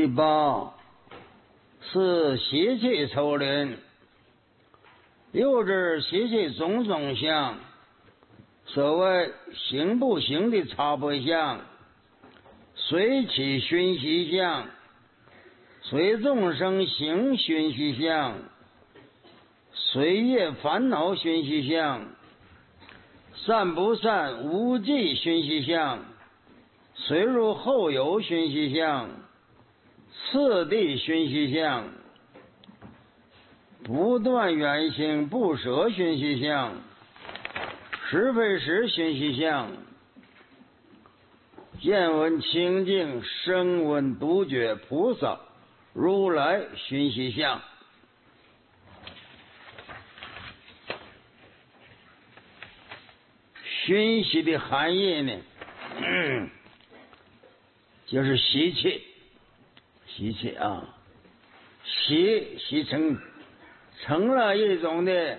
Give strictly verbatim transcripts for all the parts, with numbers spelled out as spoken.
第八是习气抽临，又知习气种种相，所谓行不行的差别相，随起熏习相，随众生行熏习相，随业烦恼熏习相，善不善无记熏习相，随入后有熏习相，次第熏习相，不断远行不舍熏习相，是非时熏习相，见闻清净声闻独觉菩萨如来熏习相。熏习的含义呢，嗯、就是习气，习气啊，习习成成了一种的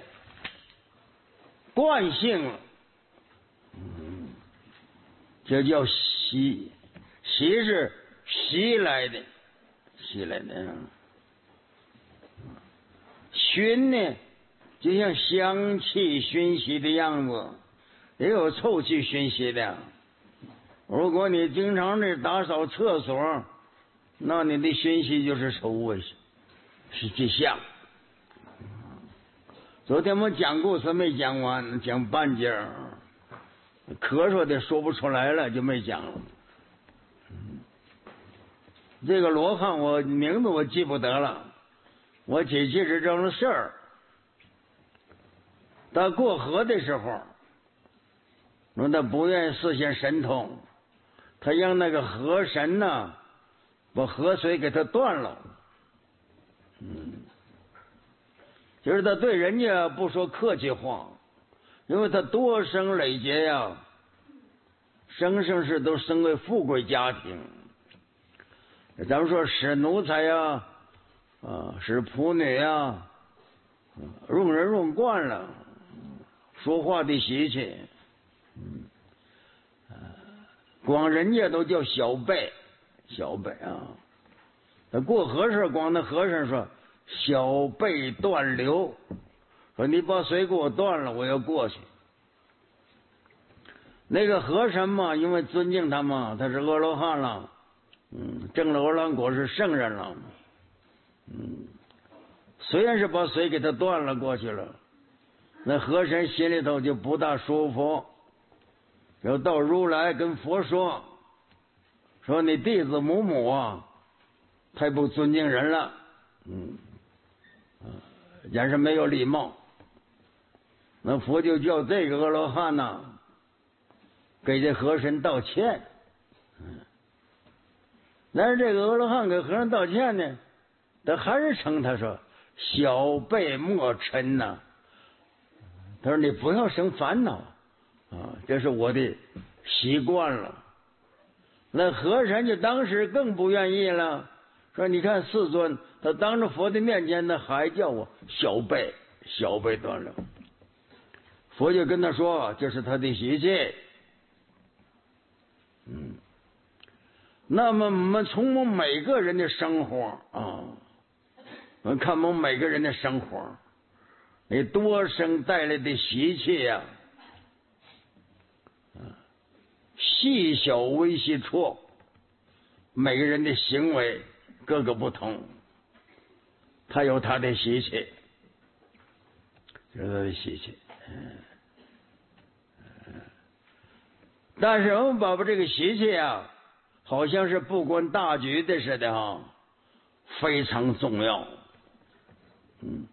惯性了，嗯，这叫习，习是习来的，习来的。熏呢，就像香气熏习的样子，也有臭气熏习的。如果你经常的打扫厕所，那你的熏习就是臭味，是这相。昨天我讲故事没讲完，讲半截儿，咳嗽的说不出来了，就没讲了。这个罗汉我名字我记不得了，我姐姐是这种事儿。他过河的时候，说他不愿意实现神通，他让那个河神呢把河水给他断了。嗯，就是他对人家不说客气话，因为他多生累劫呀，生生世都生为富贵家庭。咱们说使奴才呀，啊，使仆女呀，用人用惯了，说话的习气，嗯，光人家都叫小辈，小辈啊。他过河时，光那和尚说小辈断流，说你把水给我断了，我要过去。那个和尚嘛，因为尊敬他嘛，他是阿罗汉了。嗯，证了阿罗汉果是圣人了。嗯，虽然是把水给他断了过去了，那和尚心里头就不大舒服。然后到如来跟佛说，说你弟子母母啊，太不尊敬人了。嗯，也是没有礼貌。那佛就叫这个阿罗汉呐、啊，给这和尚道歉。嗯。但是这个阿罗汉给和尚道歉呢，他还是称他说小辈莫嗔呐。他说你不要生烦恼啊，这是我的习惯了。那和尚就当时更不愿意了，说你看世尊，他当着佛的面前呢还叫我小辈，小辈断了。佛就跟他说这是他的习气。嗯。那么我们从我们每个人的生活啊，我们看我们每个人的生活，你多生带来的习气呀、啊，细小微细处，每个人的行为各个不同，他有他的习气，有他的习气。嗯，但是我们把这个习气啊，好像是不管大局的似的哈，非常重要。嗯，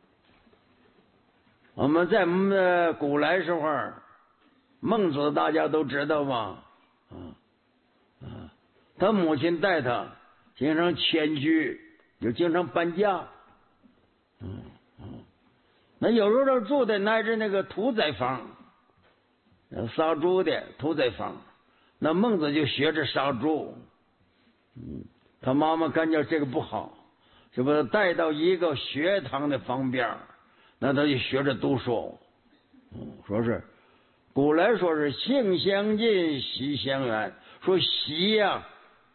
我们在我们的古来时候，孟子大家都知道吧？啊啊，他母亲带他经常迁居，就经常搬家。嗯嗯，那有时候住的乃至那个屠宰房，杀猪的屠宰房。那孟子就学着杀猪，嗯，他妈妈感觉这个不好，就把他带到一个学堂的旁边，那他就学着读书。嗯，说是古来说是性相近，习相远，说习呀、啊，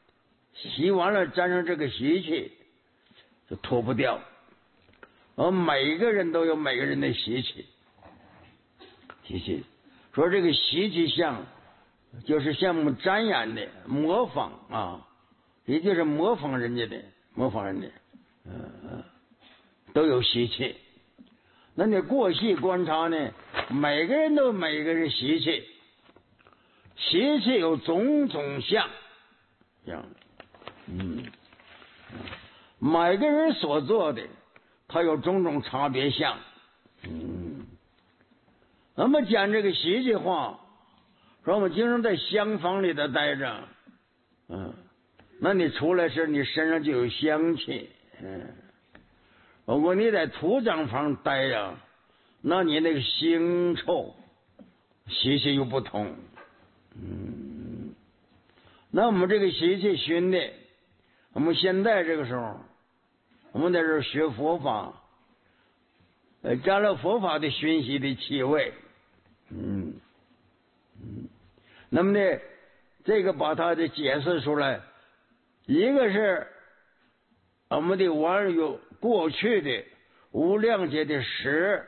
习完了沾上这个习气，就脱不掉。而每个人都有每个人的习气，习气。说这个习气相，就是像我们瞻仰的模仿啊，也就是模仿人家的，模仿人家，嗯、呃，都有习气。那你过细观察呢，每个人都有每个人习气，习气有种种相，样，嗯，每个人所做的，它有种种差别相，嗯。那么讲这个习气话，说我们经常在厢房里头待着，嗯，那你出来时你身上就有香气，嗯。如果你在土葬房待着，那你那个腥臭习气又不同，嗯。那我们这个习气熏的，我们现在这个时候，我们在这学佛法，呃，沾了佛法的熏习的气味，嗯嗯。那么呢，这个把它的解释出来，一个是我们的玩有过去的无量劫的识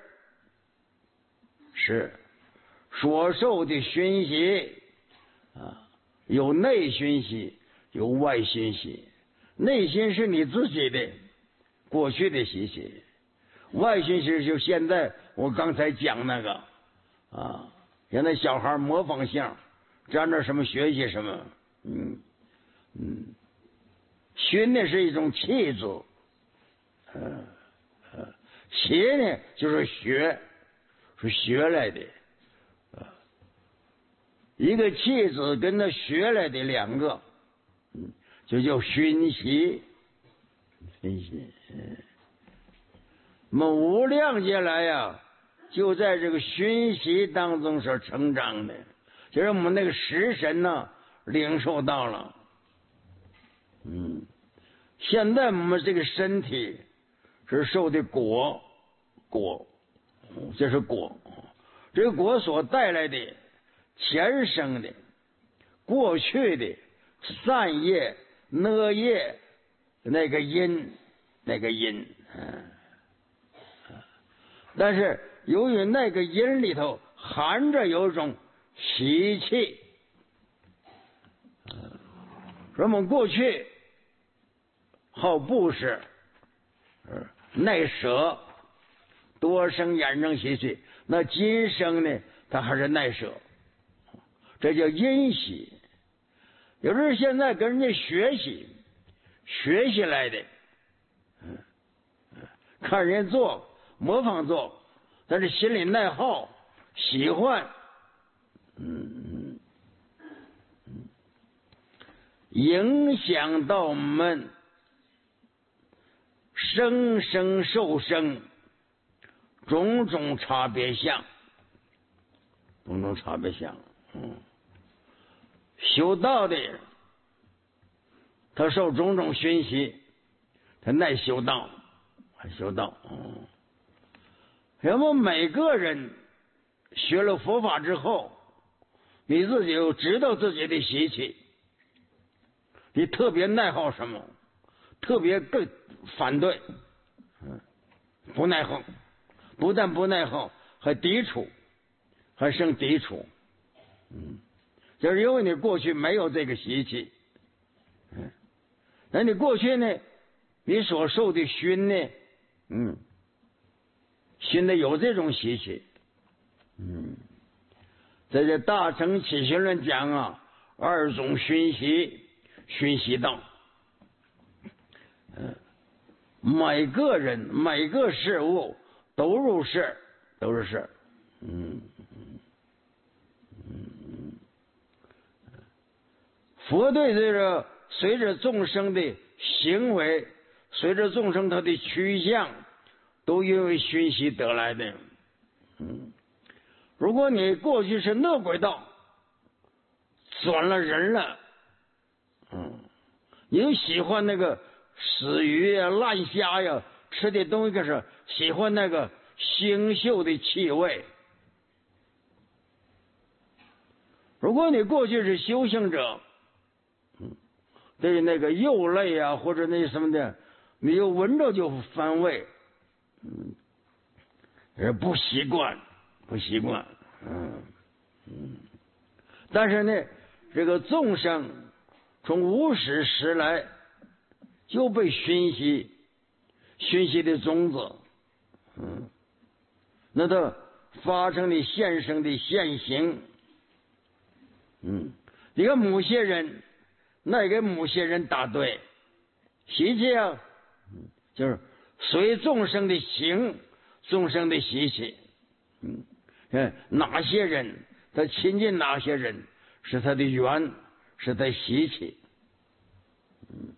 是所受的熏习啊，有内熏习，有外熏习。内心是你自己的过去的习气，外熏习就现在我刚才讲那个啊，现在小孩模仿相，沾着什么学习什么，嗯嗯。熏呢是一种气质，呃呃，邪呢就是学，是学来的，呃，一个气质跟着学来的两个，嗯，就叫熏习，熏习，嗯。我们无量劫来呀，就在这个熏习当中所成长的，就是我们那个识神呢，领受到了。嗯，现在我们这个身体是受的果，果，这是果，这个果所带来的前生的、过去的善业、恶业那个因，那个因，嗯，但是由于那个因里头含着有一种习气，说我们过去好布施，耐舍，多生衍生习气。那今生呢，他还是耐舍，这叫因习。有时候现在跟人家学习，学习来的，看人家做，模仿做，但是心里耐好，喜欢，嗯嗯，影响到我们生生受生种种差别相，种种差别相，嗯，修道的人，他受种种熏习，他耐修道，还修道，嗯。人们每个人学了佛法之后，你自己又知道自己的习气，你特别耐好什么，特别更反对，嗯，不耐好，不但不耐好，还抵触，还生抵触，嗯，就是因为你过去没有这个习气，嗯，那你过去呢，你所受的熏呢，嗯，熏的有这种习气，嗯，在这大乘起信论讲啊，二种熏习，熏习道，嗯。每个人每个事物都入世，都是事，嗯嗯，佛对这个随着众生的行为，随着众生他的趋向，都因为熏习得来的。嗯，如果你过去是恶轨道，转了人了，嗯，你喜欢那个死鱼呀、烂虾呀，吃的东西可是喜欢那个腥臭的气味。如果你过去是修行者，嗯， 对那个肉类啊或者那什么的，你又闻着就反胃，嗯，也不习惯，不习惯，嗯嗯。但是呢，这个众生从无始时来就被熏习，熏习的种子，嗯，那它发生的现生的现行，嗯，你看某些人，那给某些人答对，习气啊，就是随众生的行，众生的习气，嗯，嗯，哪些人他亲近哪些人，是他的缘，是他习气，嗯，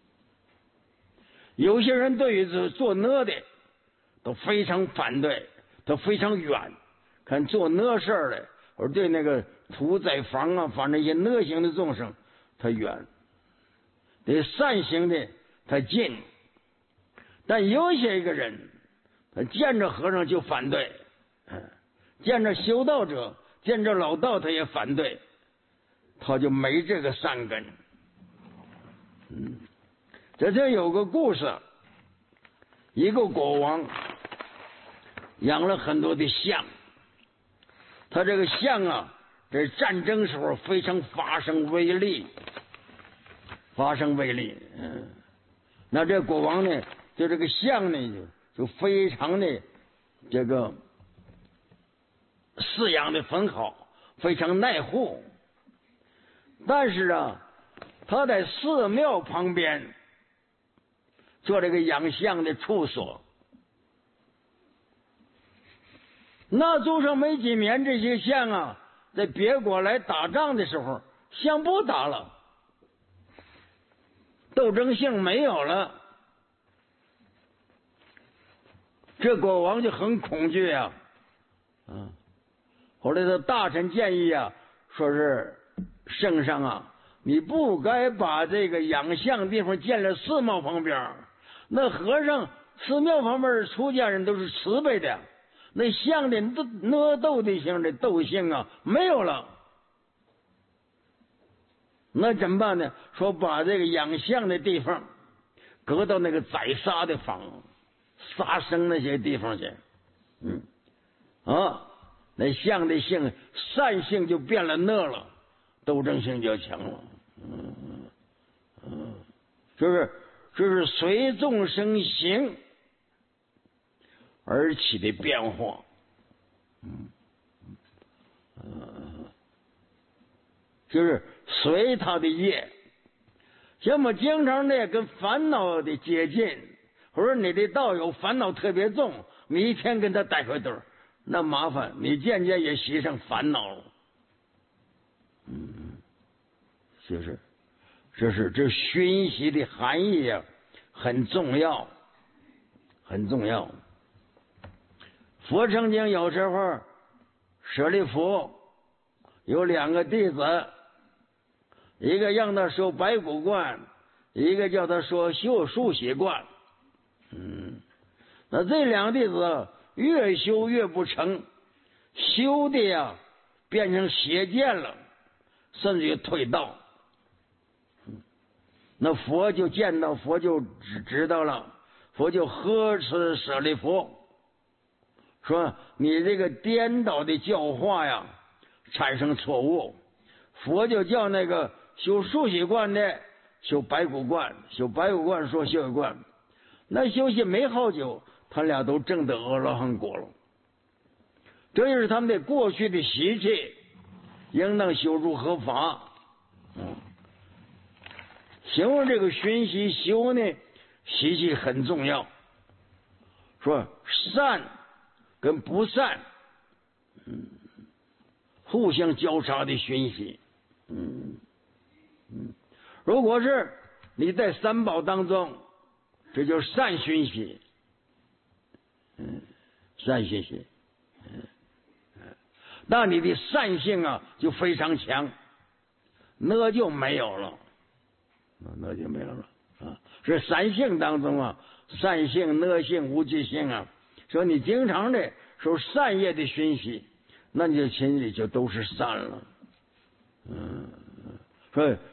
有些人对于做做恶的都非常反对，都非常远，看做恶事儿的，或者对那个屠宰房啊，反正一些恶行的众生他远，对善行的他近。但有些一个人，他见着和尚就反对，嗯，见着修道者，见着老道他也反对，他就没这个善根。嗯，这就有个故事，一个国王养了很多的象，他这个象啊，在战争时候非常发生威力，发生威力，嗯，那这国王呢，对这个象呢，就就非常的这个饲养的很好，非常耐护。但是啊，他在寺庙旁边做这个养象的处所。那住上没几年，这些象啊，在别国来打仗的时候，象不打了，斗争性没有了。这国王就很恐惧啊，啊！后来的大臣建议啊，说是圣上啊，你不该把这个养象地方建在寺庙旁边。那和尚寺庙旁边出家人都是慈悲的，那象的恶斗的性的斗性啊没有了，那怎么办呢？说把这个养象的地方搁到那个宰杀的房，杀生那些地方去，嗯啊，那象的性善性就变了恶了，斗争性就强了，嗯嗯，就是就是随众生行而起的变化，嗯嗯，就是随他的业。像我经常的跟烦恼的接近，或者你的道友烦恼特别重，你一天跟他待会堆儿，那麻烦，你渐渐也习上烦恼了。嗯，就是，这是这熏习的含义啊，很重要，很重要。佛曾经有时候，舍利弗有两个弟子，一个让他修白骨观，一个叫他说修数血观。嗯，那这两个弟子越修越不成，修的呀变成邪见了，甚至于退道。那佛就见到，佛就知知道了，佛就呵斥舍利弗，说你这个颠倒的教化呀，产生错误。佛就叫那个修数息观的修白骨观，修白骨观说修息观，那修息没好久，他俩都证得阿罗汉果了。这就是他们的过去的习气，应当修入合法。嗯，形容这个熏习修呢，习气很重要。说善跟不善，嗯，互相交叉的熏习。嗯嗯，如果是你在三宝当中，这就是善熏习。嗯，善熏习。嗯嗯，那你的善性啊就非常强，那就没有了，那就没有了啊。是三性当中啊，善性、恶性、无记性啊。说你经常的受善业的熏习，那你的心里就都是善了。嗯，说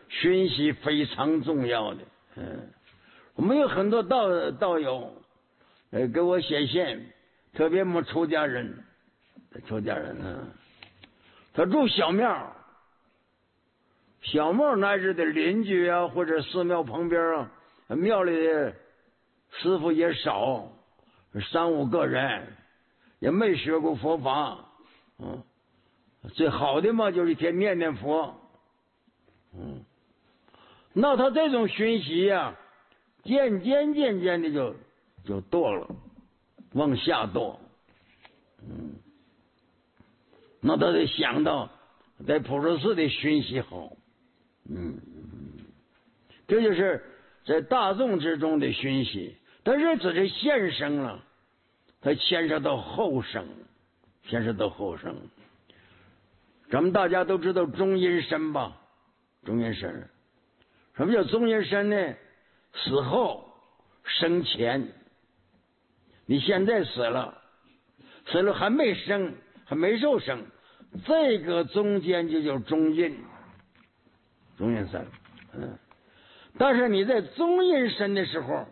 熏习非常重要的。嗯，我们有很多道道友，呃，给我写信，特别我们出家人，出家人啊，他住小庙，小庙那日的邻居啊，或者寺庙旁边啊，庙里的师傅也少，三五个人，也没学过佛法，嗯，最好的嘛就是一天念念佛，嗯，那他这种熏习呀、啊，渐渐渐渐的就就堕了，往下堕，嗯，那他得想到在普陀寺的熏习好，嗯，这就是在大众之中的熏习，但是只是现生了，它牵涉到后生，牵涉到后生。咱们大家都知道中阴身吧？中阴身，什么叫中阴身呢？死后生前，你现在死了，死了还没生，还没受生，这个中间就叫中阴，中阴身。嗯，但是你在中阴身的时候，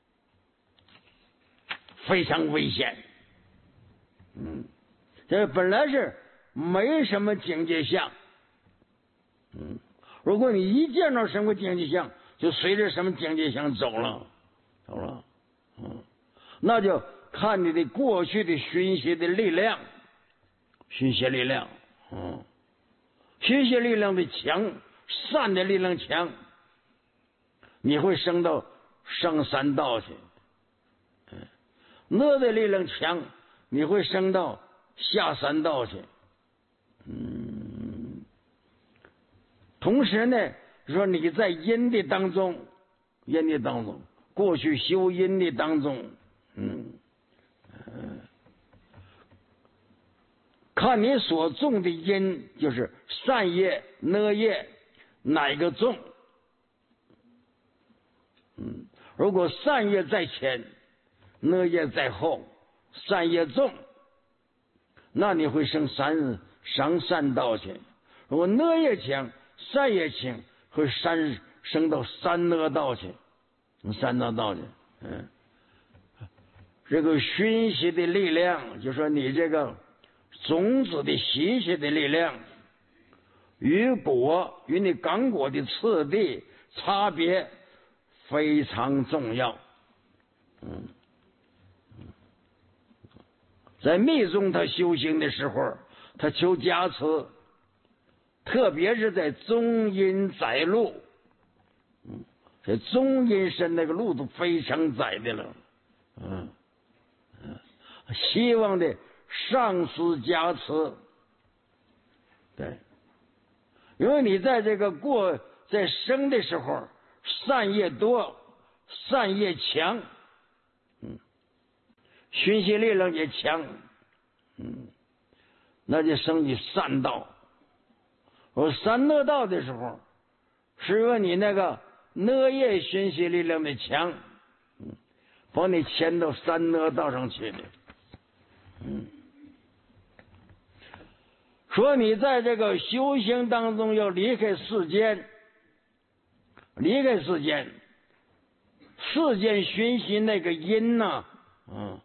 非常危险。嗯，这本来是没什么境界相。嗯，如果你一见到什么境界相，就随着什么境界相走了，走了。嗯，那就看你的过去的熏习的力量，熏习力量，嗯，熏习力量的强，善的力量强，你会升到上三道去。嗯，恶的力量强，你会升到下三道去。嗯，同时呢，说你在阴的当中，阴的当中，过去修阴的当中，嗯，呃、看你所种的因，就是善业、恶业，哪个重？嗯，如果善业在前，恶业在后，善业重，那你会升三上三道去；如果恶业强，善业轻，会三升到三恶道去，三恶道去。嗯，这个熏习的力量，就说你这个种子的习气的力量，与果与你感果的次第差别非常重要。嗯。在密宗他修行的时候，他求加持，特别是在中阴窄路，嗯，这中阴身那个路都非常窄的了，嗯嗯，希望的上师加持，对，因为你在这个过在生的时候，善业多，善业强。熏习力量也强，嗯，那就升起善道。我三恶道的时候，是因为你那个恶业熏习力量的强，嗯，把你牵到三恶道上去的，嗯。说你在这个修行当中要离开世间，离开世间，世间熏习那个因呐、啊，嗯。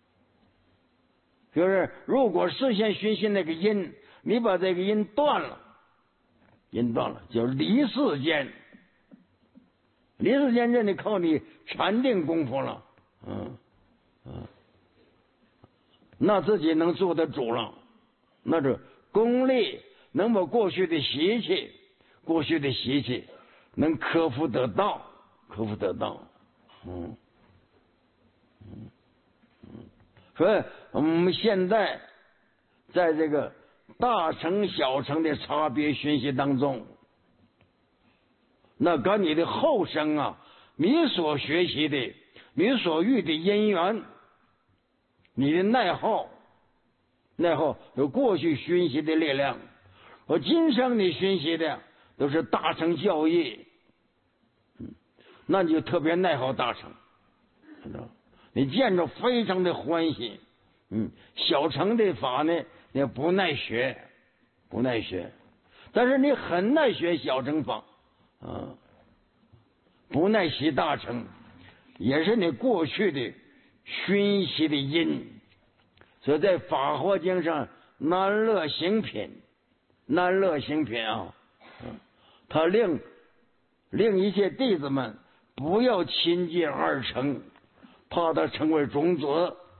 就是如果事先熏习那个因，你把这个因断了，因断了就离世间，离世间这你靠你禅定功夫了，嗯嗯，那自己能做得主了，那是功力能把过去的习气，过去的习气能克服得到，克服得到，嗯嗯。所以我们现在在这个大乘小乘的差别熏习当中，那跟你的后生啊，你所学习的，你所遇的因缘，你的内耗，内耗有过去熏习的力量，我今生你熏习的都是大乘教义，嗯，那你就特别内耗大乘，知道吗？你见着非常的欢喜，嗯，小乘的法呢，你不耐学，不耐学，但是你很耐学小乘法， 啊，不耐习大成，也是你过去的熏习的因。所以在法华经上，难乐行品，难乐行品啊，他令令一切弟子们不要亲近二乘，怕他成为种子。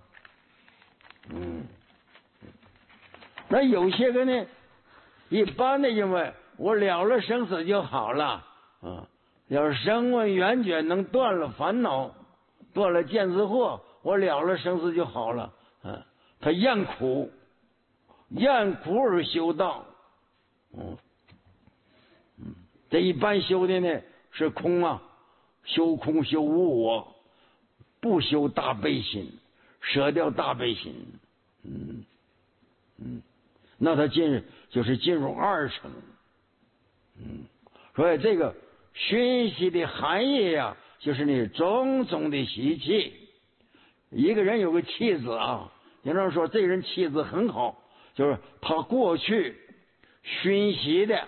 嗯，那有些个呢，一般的因为我了了生死就好了啊，要是声闻缘觉能断了烦恼，断了见思惑，我了了生死就好了啊。他厌苦，厌苦而修道。嗯嗯，这一般修的呢是空啊，修空修无我，不修大悲心，舍掉大悲心。嗯嗯，那他进就是进入二乘。嗯，所以这个熏习的含义呀、啊，就是你种种的习气。一个人有个气质啊，有人说这个人气质很好，就是他过去熏习的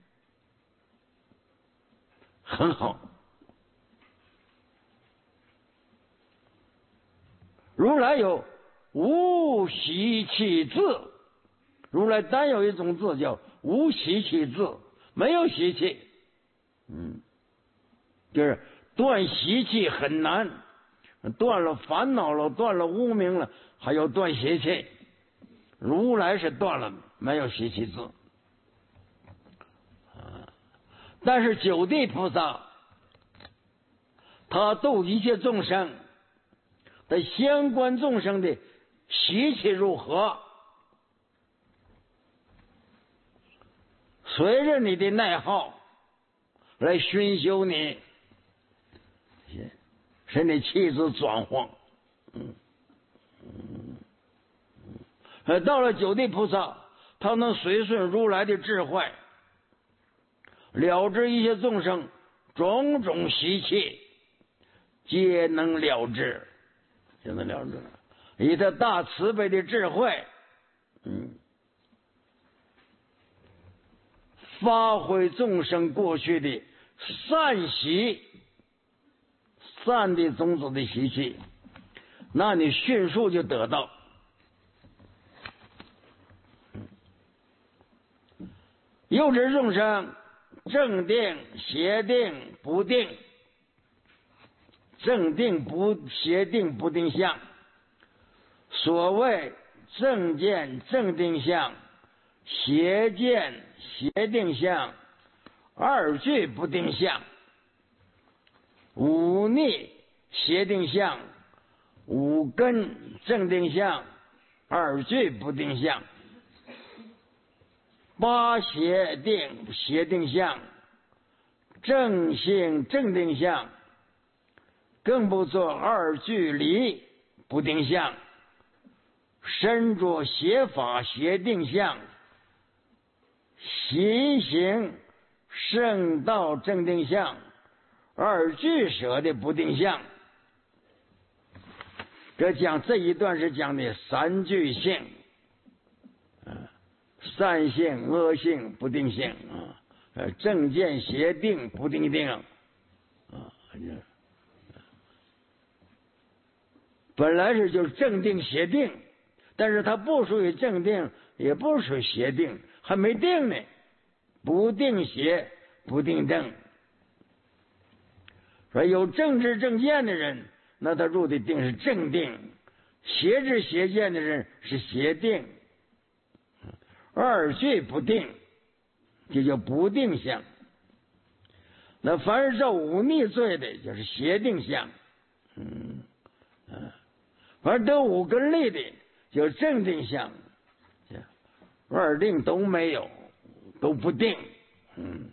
很好。如来有无习气智，如来单有一种字叫无习气智，没有习气。嗯，就是断习气很难，断了烦恼了，断了无明了，还要断习气。如来是断了，没有习气智。但是九地菩萨，他度一切众生的相关众生的习气如何，随着你的内耗来熏修你，使你气质转换。嗯嗯，到了九地菩萨，他能随顺如来的智慧，了知一切众生种种习气，皆能了知，皆能了知。以他大慈悲的智慧，嗯，发挥众生过去的善习，善的种子的习气，那你迅速就得到。又知众生正定、邪定、不定，正定不邪定不定相。所谓正见正定相，邪见邪定相，二句不定相。五逆邪定相，五根正定相，二句不定相。八邪定邪定相，正性正定相，更不做二句离不定相。身着邪法邪定相，习行圣道正定相，二句舍的不定相。这讲这一段是讲的三句性，善性恶性不定性啊，呃，正见邪定不定定啊，本来是就是正定邪定，但是它不属于正定，也不属于邪定，还没定呢，不定邪不定正。说有正知正见的人，那他入的定是正定；邪知邪见的人是邪定。二句不定，这叫不定相。那凡是造忤逆罪的，就是邪定相。嗯嗯，凡是得五根力的，叫正定相。二定都没有，都不定。嗯，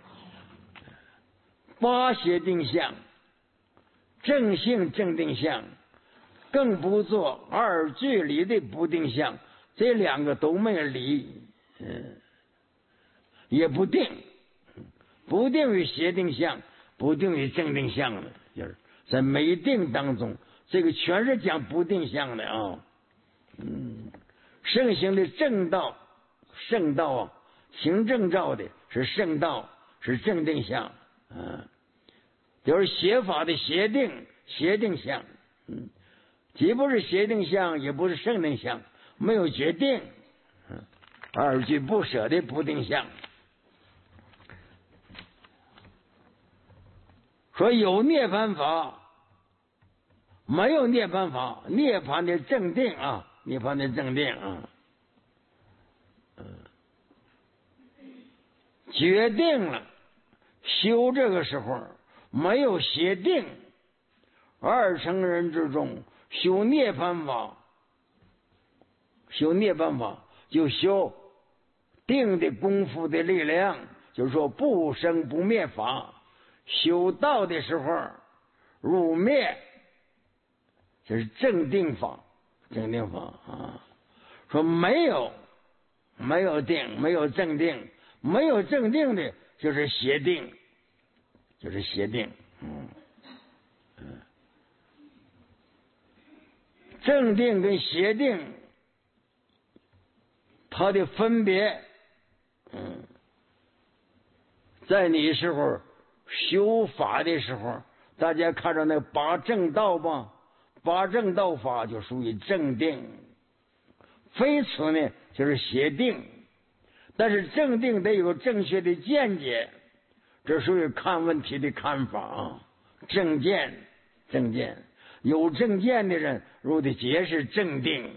八邪定相，正性正定相，更不做二句离的不定相。这两个都没有离，嗯，也不定，不定于邪定相，不定于正定相的，就是在没定当中，这个全是讲不定相的啊。嗯，圣行的正道，圣道啊，行正道的是圣道，是正定相嗯，就是邪法的邪定，邪定相，嗯，既不是邪定相，也不是圣定相，没有决定，嗯，二句不舍的不定相。说有涅槃法，没有涅槃法，涅槃的正定啊，涅槃的正定啊，嗯，决定了修这个时候没有邪定，二乘人之中修涅槃法，修涅槃法就修定的功夫的力量，就是说不生不灭法。修道的时候入灭，这是正定法，正定法啊。说没有没有定，没有正定，没有正定的就是邪定，就是邪定。嗯嗯，正定跟邪定它的分别，嗯，在你时候修法的时候，大家看到那八正道吧，八正道法就属于正定，非此呢就是邪定。但是正定得有正确的见解，这属于看问题的看法啊，正见，正见，有正见的人入的解是正定。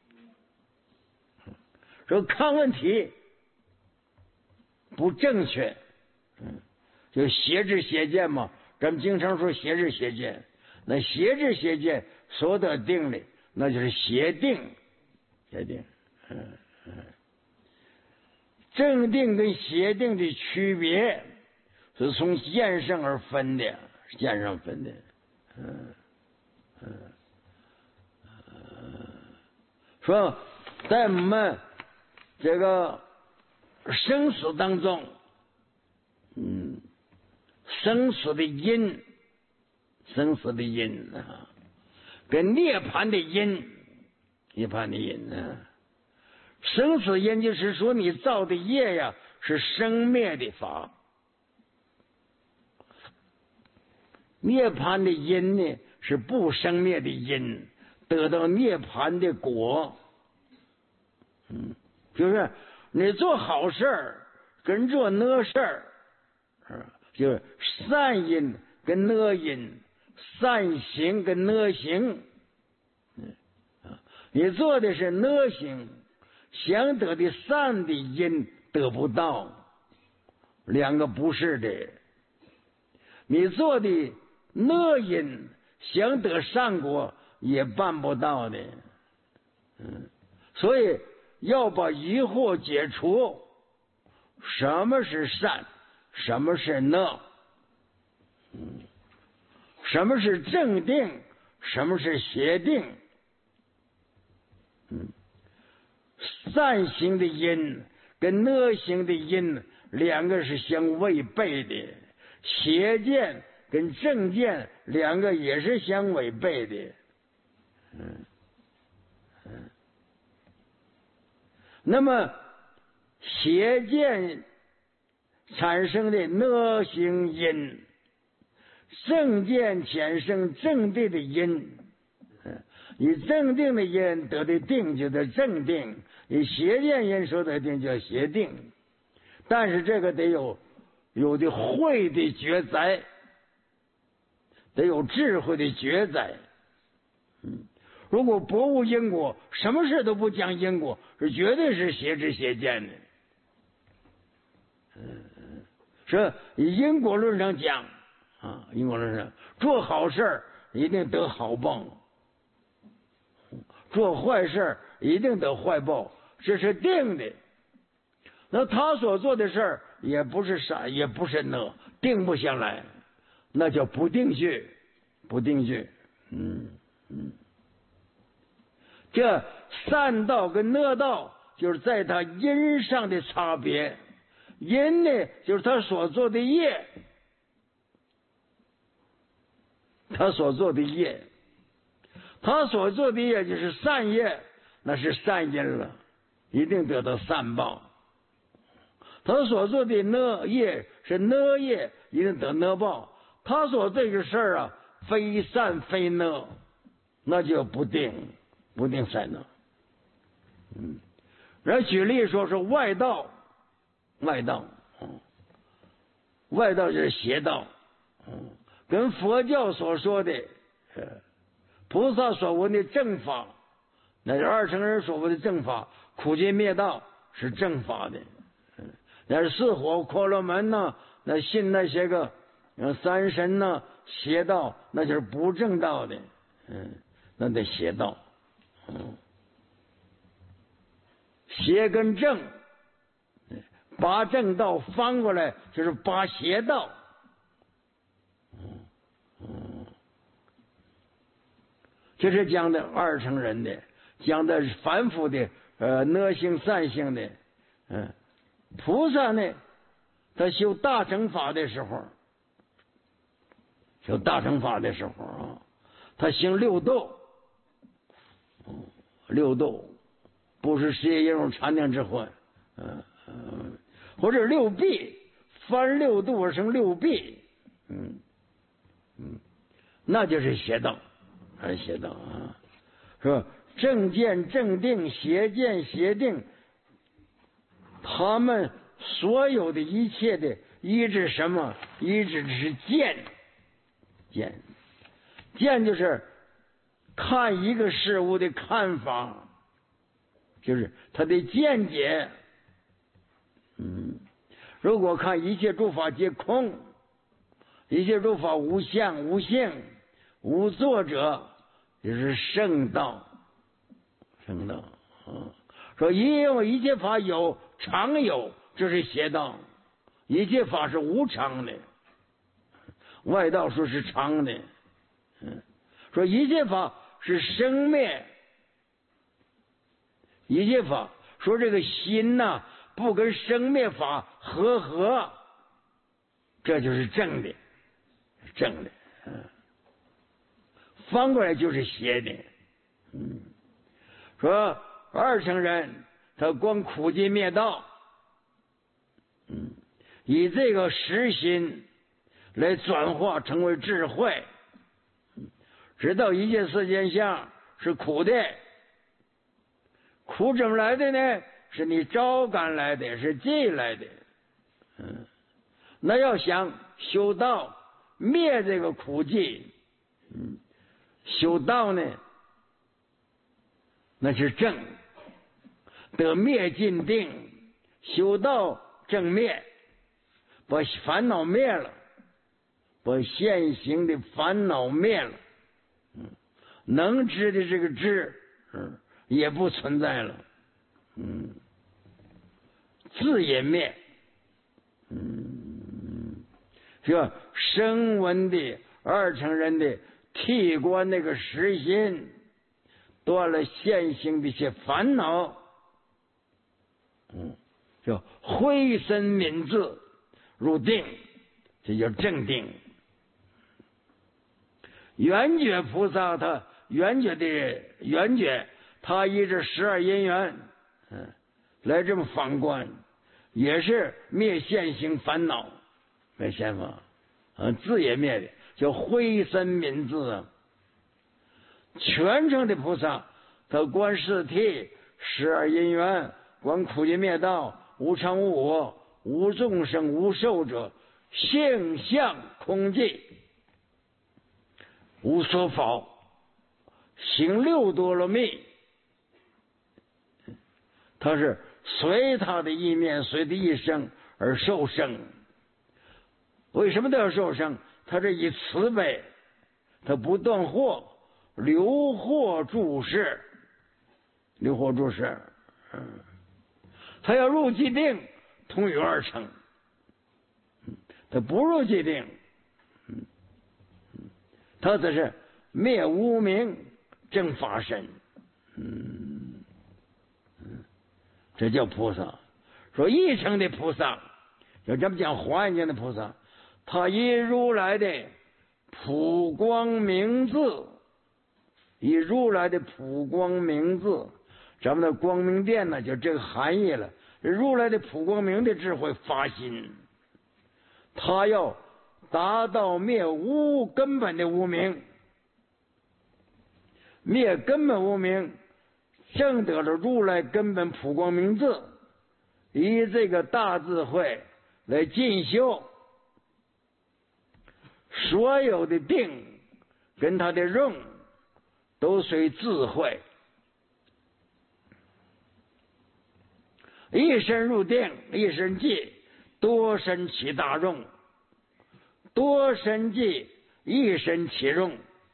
说看问题不正确，嗯，就邪知邪见嘛，咱们经常说邪知邪见，那邪知邪见所得定的，那就是邪定，邪定，嗯嗯。正定跟邪定的区别是从见上而分的，见上分的，嗯嗯嗯，说在我们这个生死当中，嗯，生死的因，生死的因啊，跟涅槃的因，涅槃的因啊，生死因就是说你造的业呀是生灭的法，涅槃的因呢是不生灭的因，得到涅槃的果。嗯，就是你做好事儿跟做恶事儿，就是善因跟恶因，善行跟恶行。你做的是恶行，想得的善的因得不到，两个不是的。你做的恶因，想得善果也办不到的。嗯，所以要把疑惑解除，什么是善，什么是恶，嗯，什么是正定，什么是邪定。嗯，善行的因跟恶行的因两个是相违背的，邪见跟正见两个也是相违背的。嗯嗯，那么邪见产生的恶行因，正见产生正定的因。你正定的因得的定就叫正定，你邪见因所得定叫邪定。但是这个得有有的慧的觉哉，得有智慧的觉哉。嗯，如果不无因果，什么事都不讲因果，是绝对是邪知邪见的。嗯，是以因果论上讲啊，因果论上做好事一定得好报，做坏事一定得坏报，这是定的。那他所做的事儿也不是善，也不是恶，定不下来，那叫不定序，不定序。嗯嗯，这善道跟恶道就是在他因上的差别。因呢，就是他所做的业，他所做的业。他所做的业就是善业，那是善因了，一定得到善报。他所做的恶业是恶业， 一定得恶报。他说这个事儿啊，非善非恶，那就不定不定善恶。嗯，然后举例说是外道，外道，嗯，外道就是邪道，嗯，跟佛教所说的，呃，菩萨所闻的正法，那是二乘人所闻的正法，苦尽灭道是正法的，嗯，那是四火婆罗门呢，那信那些个三神呢，邪道那就是不正道的，嗯，那得邪道，嗯，邪跟正，拔正道翻过来就是拔邪道，嗯嗯，这是讲的二乘人的，讲的凡夫的，呃，恶性善性的，嗯，菩萨呢，他修大乘法的时候。修大乘法的时候啊，他行六度，嗯，六度不是世界一种禅定之魂，嗯嗯，或者六臂，翻六度而成六臂，嗯嗯，那就是邪道，还是邪道啊？是吧？正见正定，邪见邪定，他们所有的一切的依止什么？依止的是见。见，见就是看一个事物的看法，就是他的见解。嗯，如果看一切诸法皆空，一切诸法无相无性无作者，就是圣道。圣道啊，说因为一切法有常有，这是邪道。一切法是无常的。外道说是常的，嗯，说一切法是生灭，一切法说这个心呐、啊、不跟生灭法合合，这就是正的，正的，嗯，翻过来就是邪的，嗯，说二乘人他光苦尽灭道，嗯，以这个实心来转化成为智慧，知道一切世间相是苦的，苦怎么来的呢？是你招感来的，是记来的，嗯，那要想修道灭这个苦记，嗯，修道呢，那是正，得灭尽定，修道正灭，把烦恼灭了。把现行的烦恼灭了，嗯，能知的这个知，嗯，也不存在了，嗯，字也灭，嗯，是吧？声闻的二乘人的替观那个实心，断了现行的一些烦恼，嗯，叫慧身泯智入定，这叫正定。圆觉菩萨他圆觉的圆觉，他依着十二因缘，嗯，来这么反观，也是灭现行烦恼，灭现法，啊，字也灭的，叫慧身泯智啊。全程的菩萨，他观四谛、十二因缘，观苦尽灭道，无常无我，无众生无寿者，性相空寂。无所否，行六多罗蜜，他是随他的意念，随他一生而受生。为什么都要受生？他是以慈悲，他不断惑，留惑注释，留惑注释，嗯，他要入寂定，同于二乘，他不入寂定，嗯。他这是灭无明正法身，嗯嗯，这叫菩萨。说一乘的菩萨，要这么讲华严经的菩萨，他以如来的普光明字，以如来的普光明字，咱们的光明殿呢，就这个含义了。如来的普光明的智慧发心，他要达到灭无根本的无明，灭根本无明，证得了如来根本普光明智，以这个大智慧来进修，所有的定跟他的用都随智慧，一身入定，一身寂，多身起大用，多身寂，一身起用，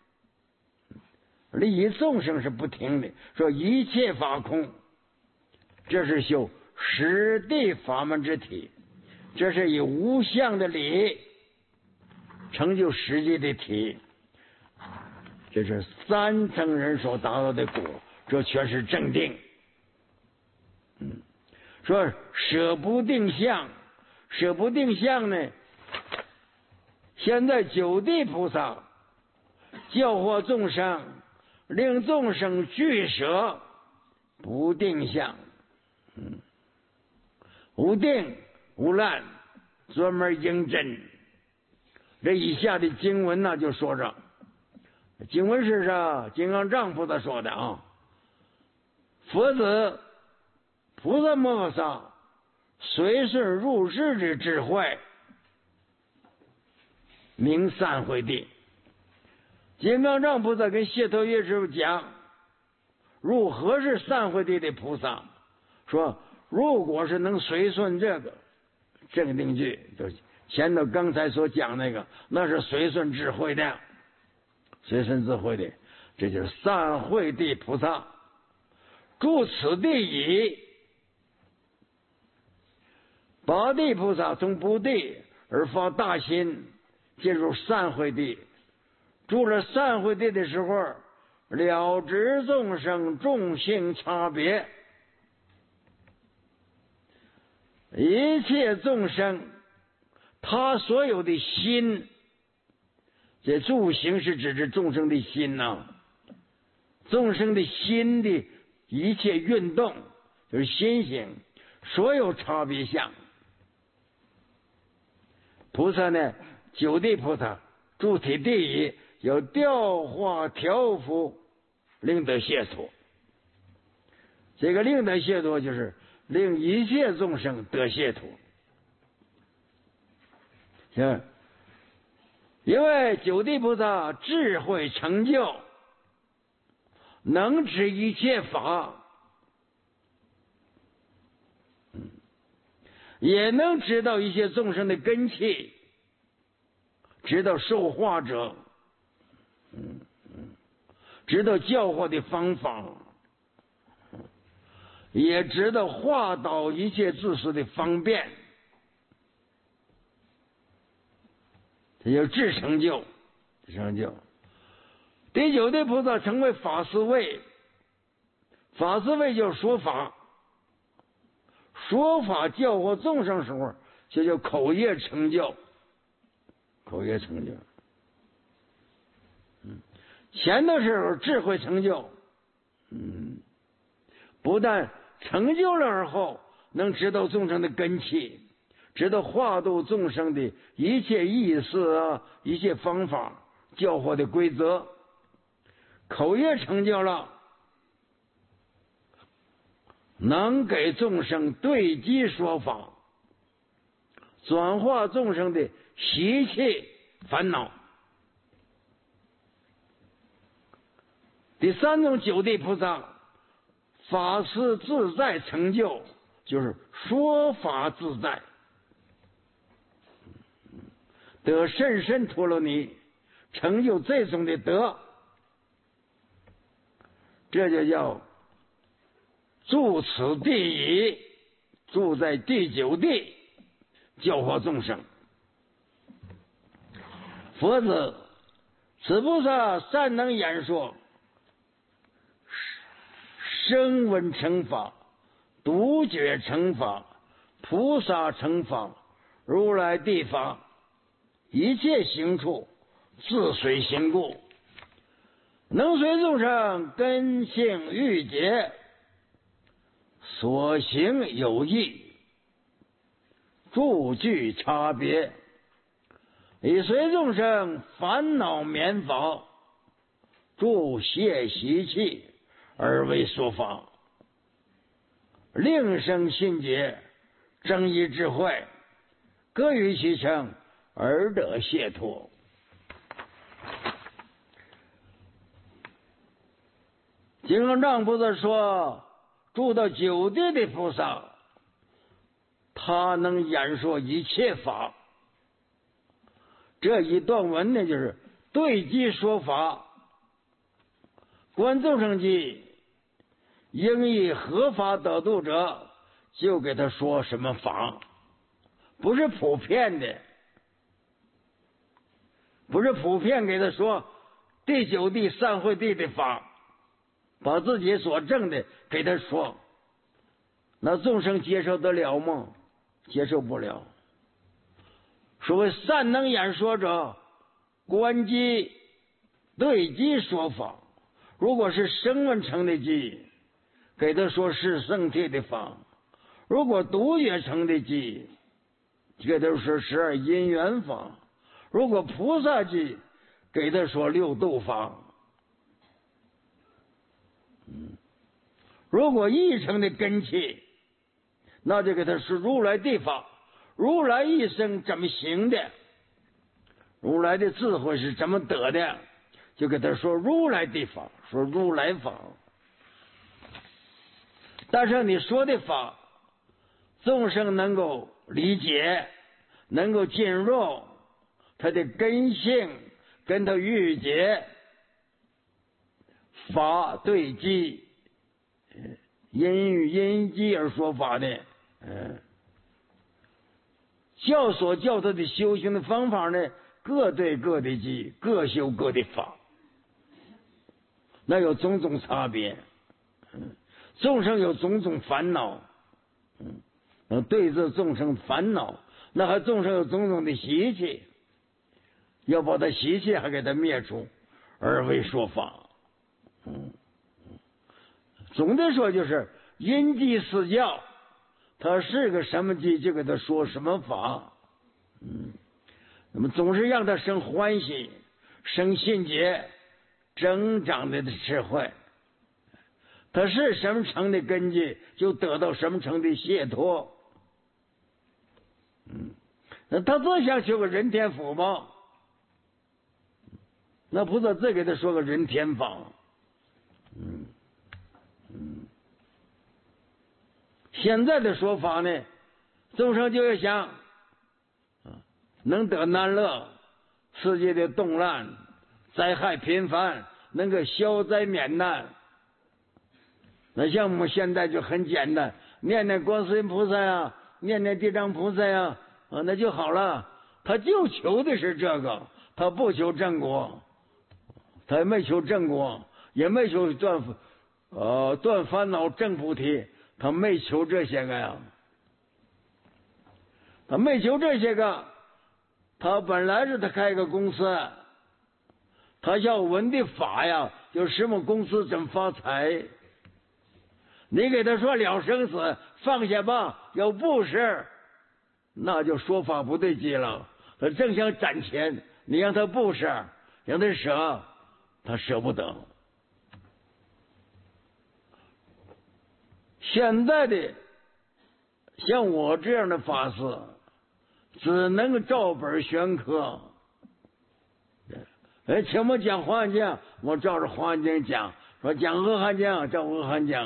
利益众生是不停的，说一切法空，这是修实地法门之体，这是以无相的理成就实际的体，这是三乘人所达到的果，这全是正定。嗯，说舍不定相，舍不定相呢，现在九地菩萨教化众生，令众生俱舍不定相。嗯，无定无滥，专门应真。这以下的经文呢，就说着，经文是啥？金刚藏菩萨说的啊。佛子菩萨摩诃萨随顺入世之智慧，名三慧地。金刚藏菩萨跟解脱月师傅讲，如何是三慧地的菩萨？说如果是能随顺这个正定句，就前头刚才所讲那个，那是随顺智慧的，随顺智慧的，这就是三慧地菩萨。住此地矣。八地菩萨从不地而发大心，进入三慧地。住了三慧地的时候，了知众生众性差别，一切众生他所有的心，这住行是指着众生的心呐、啊，众生的心的一切运动就是心行，所有差别相。菩萨呢，九地菩萨住体地矣，有调化调伏，令得解脱。这个令得解脱就是令一切众生得解脱。行，因为九地菩萨智慧成就，能知一切法，也能知道一切众生的根器，知道受化者，嗯嗯，知道教化的方法，也知道化导一切自私的方便，这叫智成就，智成就。第九地菩萨成为法师位，法师位就是说法，说法教化众生时候，就叫口业成就，口业成就。嗯，前的时候智慧成就，嗯，不但成就了而后，能知道众生的根器，知道化度众生的一切意思啊，一切方法，教化的规则。口业成就了，能给众生对机说法，转化众生的习气烦恼。第三种九地菩萨法师自在成就，就是说法自在，得甚深陀罗尼，成就这种的德，这就叫住此地矣，住在第九地，教化众生。佛子，此菩萨善能演说，声闻成法，独觉成法，菩萨成法，如来地法，一切行处自随行故，能随众生根性欲解，所行有异，住具差别， 以随众生烦恼免法，助泄习气而为说法，令生信解，正义智慧，各于其成而得解脱。金刚藏菩萨说，住到九地的菩萨，他能演说一切法。这一段文呢，就是对机说法，观众生机，应以合法得度者，就给他说什么法，不是普遍的，不是普遍给他说第九地散会地的法，把自己所证的给他说，那众生接受得了吗？接受不了。所谓善能演说者，观机对机说法。如果是声闻乘的机，给他说是圣谛的法；如果独觉乘的机，给他说十二因缘法；如果菩萨机，给他说六度法。如果一乘的根器，那就给他是如来的法。如来一生怎么行的，如来的智慧是怎么得的，就给他说如来的法，说如来法。但是你说的法，众生能够理解，能够进入，他的根性跟他遇解，法对机，因与因机而说法的，嗯。教所教他的修行的方法呢，各对各的机，各修各的法，那有种种差别。众生有种种烦恼，嗯，对治众生烦恼，那还众生有种种的习气，要把他习气还给他灭除，而为说法。嗯，总的说就是因机施教。他是个什么机，就给他说什么法。嗯，那么总是让他生欢喜，生信解，增长他的智慧。他是什么层的根基，就得到什么层的解脱。嗯，那他只想修个人天福吗？那菩萨再给他说个人天法。嗯嗯。现在的说法呢，众生就要想能得难乐，世界的动乱灾害频繁，能够消灾免难。那像我们现在就很简单，念念观世音菩萨呀，念念地藏菩萨呀，啊，那就好了。他就求的是这个，他不求正果，他也没求正果，也没求断呃断烦恼正菩提。他没求这些个呀，他没求这些个，他本来是他开个公司，他要闻的法呀，就什么公司怎么发财。你给他说了生死，放下吧，要布施，那就说法不对劲了。他正想攒钱，你让他布施，让他舍，他舍不得。现在的像我这样的法师，只能照本宣科。哎，请我讲《华严经》，我照着《华严经》讲；说讲《阿含经》，照《阿含经》。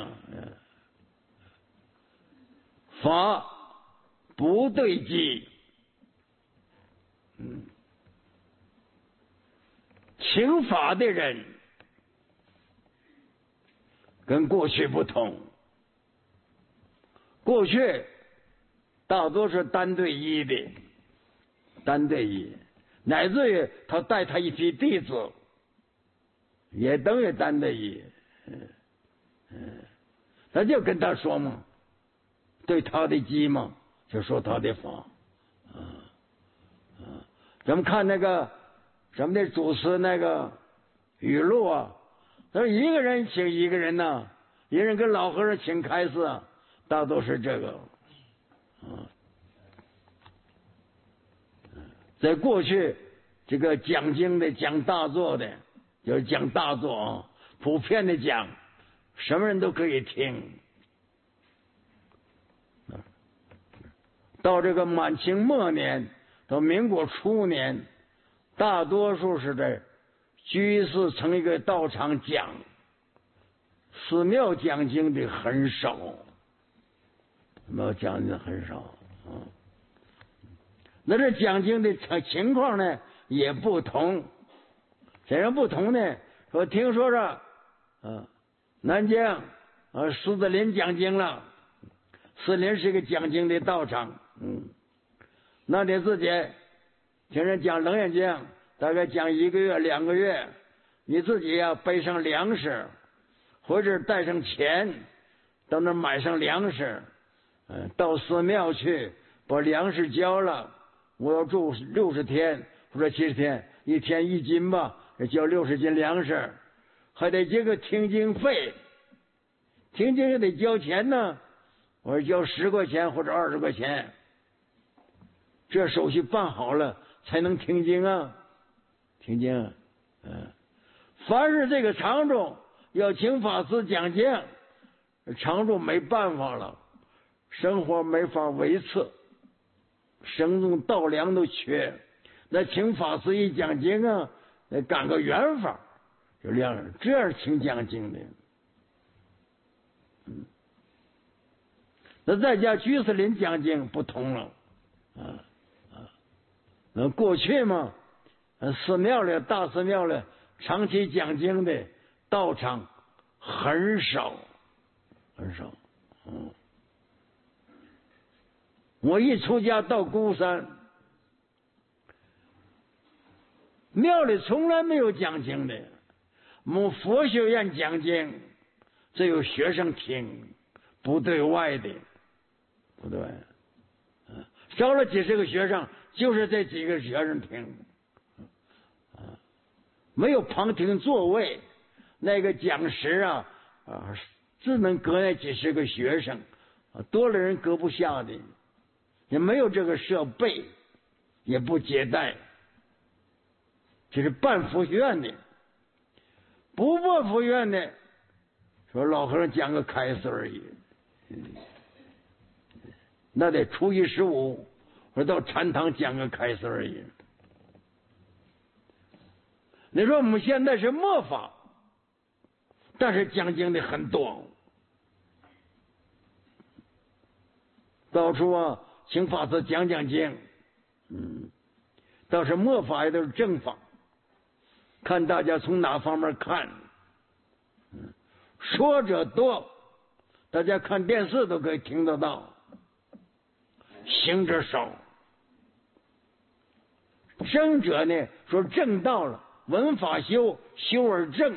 法不对机，嗯，请法的人跟过去不同。过去大多是单对一的，单对一，乃至于他带他一批弟子，也等于单对一。嗯嗯，他就跟他说嘛，对他的机嘛，就说他的法。啊啊，咱们看那个咱们的主持那个语录啊，他说一个人请一个人呐、啊，一个人跟老和尚请开示啊。大都是这个，啊，在过去这个讲经的、讲大作的，就是讲大作啊，普遍的讲，什么人都可以听。到这个满清末年，到民国初年，大多数是在居士成一个道场讲，寺庙讲经的很少，寺庙讲经的很少啊。那这讲经的情况呢也不同，怎样不同呢？说听说着，啊，南京啊苏子林讲经了，苏子林是一个讲经的道场，嗯，那你自己听人讲楞严经，大概讲一个月两个月，你自己要备上粮食，或者带上钱，到那买上粮食，嗯，到寺庙去把粮食交了。我要住六十天或者七十天，一天一斤吧，交六十斤粮食，还得交个听经费，听经也得交钱呢。我说交十块钱或者二十块钱，这手续办好了才能听经啊，听经。嗯，凡是这个常住要请法师讲经，常住没办法了，生活没法维持。生中稻粮都缺，那请法师一讲经啊，得赶个缘法，就这样这样请讲经的。嗯，那在家居士林讲经不同了，啊啊，那过去嘛，寺庙里大寺庙里长期讲经的道场很少，很少，嗯。我一出家到孤山，庙里从来没有讲经的，我们佛学院讲经只有学生听，不对外的，不对，嗯，少了几十个学生，就是这几个学生听，啊，没有旁听座位，那个讲师啊啊，只能隔那几十个学生，啊，多了人隔不下的。也没有这个设备，也不接待，这是办佛学院的。不办佛学院的，说老和尚讲个开示而已，那得初一十五，我到禅堂讲个开示而已。你说我们现在是末法，但是讲经的很多，到处啊请法师讲讲经，嗯，倒是末法也都是正法，看大家从哪方面看。嗯，说者多，大家看电视都可以听得到，行者少。正者呢说正道了，闻法修，修而正。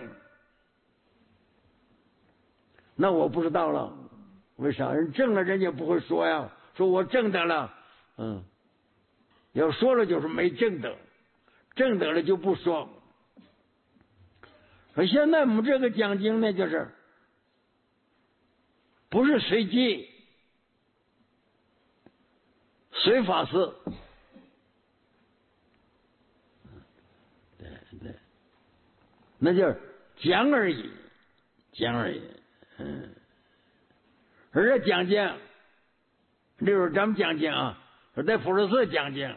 那我不知道了，为啥？人正了人家不会说呀，说我正得了，嗯，要说了就是没正得，正得了就不说。可现在我们这个讲经呢，就是不是随机，随法师，对对，那就是讲而已，讲而已，嗯。而且讲经，例如咱们讲经啊，在普陀寺讲经，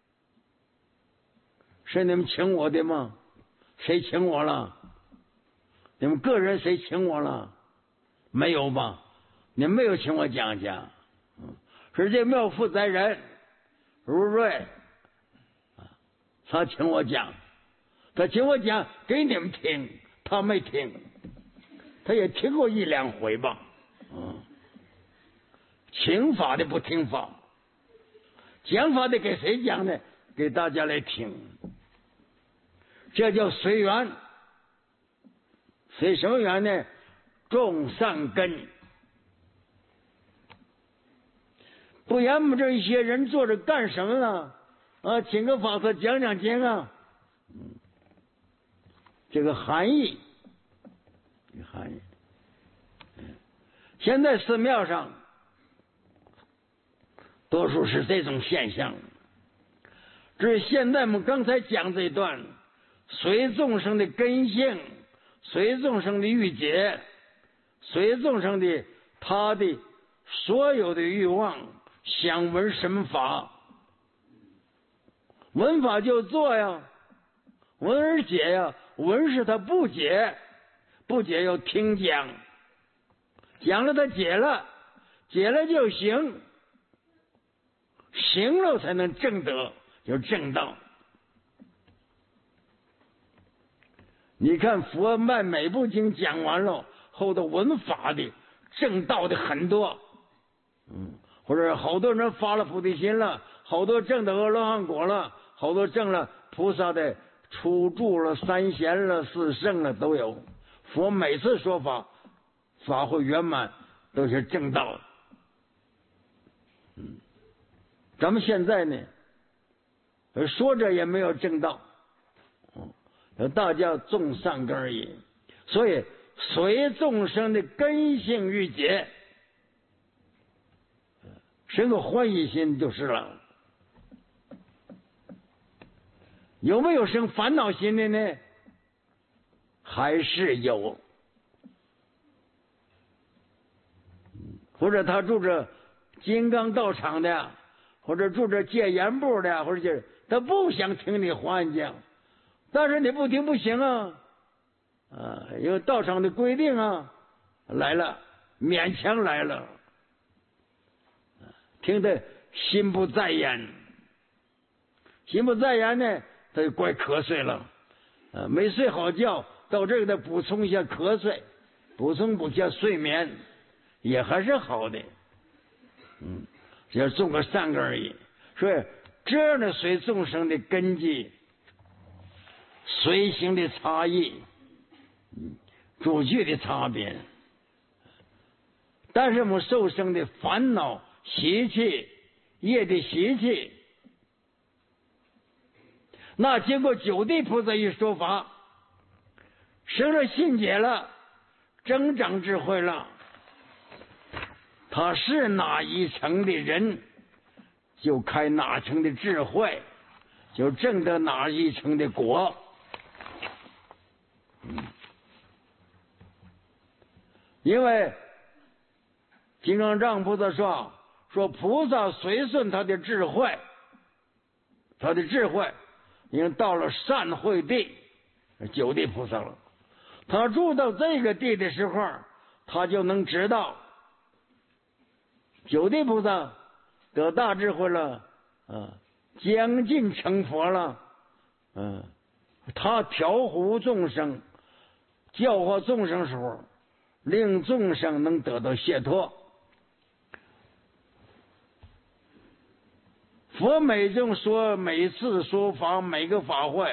是你们请我的吗？谁请我了？你们个人谁请我了？没有吧？你没有请我讲讲，是这庙负责人如瑞，他请我讲，他请我讲给你们听，他没听，他也听过一两回吧，嗯。听法的不听法，讲法的给谁讲呢？给大家来听，这叫随缘。随什么缘呢？种善根。不然我们这一些人坐着干什么呢？啊，请个法师讲讲经啊，嗯，这个含义，这个含义。现在寺庙上多数是这种现象， 至于现在我们刚才讲这一段，随众生的根性，随众生的欲解，随众生的他的所有的欲望，想闻什么法，闻法就做呀，闻而解呀，闻是他不解，不解要听讲，讲了他解了，解了就行，行了才能正得，就正道。你看佛卖每部经讲完了，后头闻法的正道的很多，嗯，或者好多人发了菩提心了，好多证的阿罗汉果了，好多证了菩萨的初住了、三贤了、四圣了都有。佛每次说法，法会圆满，都是正道。嗯，咱们现在呢，说着也没有正道，嗯，大家种善根而已。所以随众生的根性欲解，生个欢喜心就是了。有没有生烦恼心的呢？还是有。或者他住着金刚道场的，或者住着戒严部的，或者他不想听你话讲，但是你不听不行啊，啊，有道场的规定啊，来了，勉强来了，听得心不在焉，心不在焉呢，他就怪瞌睡了，啊，没睡好觉，到这个再补充一下瞌睡，补充补下睡眠，也还是好的，嗯，只要种个善根而已。所以这样的随众生的根基，随行的差异，主句的差别，但是我们受生的烦恼习气、业的习气，那经过九地菩萨一说法，生了信解了，增长智慧了，他是哪一层的人，就开哪层的智慧，就证得哪一层的果。因为金刚藏菩萨说，说菩萨随顺他的智慧，他的智慧已经到了善慧地，九地菩萨了。他住到这个地的时候，他就能知道，九地菩萨得大智慧了，啊，将近成佛了，嗯、啊，他调伏众生，教化众生时候，令众生能得到解脱。佛每种说每次说法，每个法会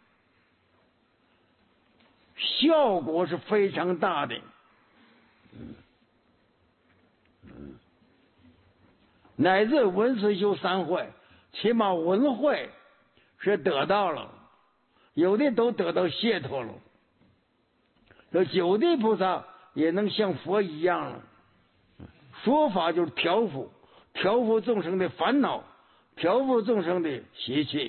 效果是非常大的，嗯嗯，乃至文思修三会，起码文会是得到了，有的都得到解脱了。这九地菩萨也能像佛一样了，说法就是调伏，调伏众生的烦恼，调伏众生的习气，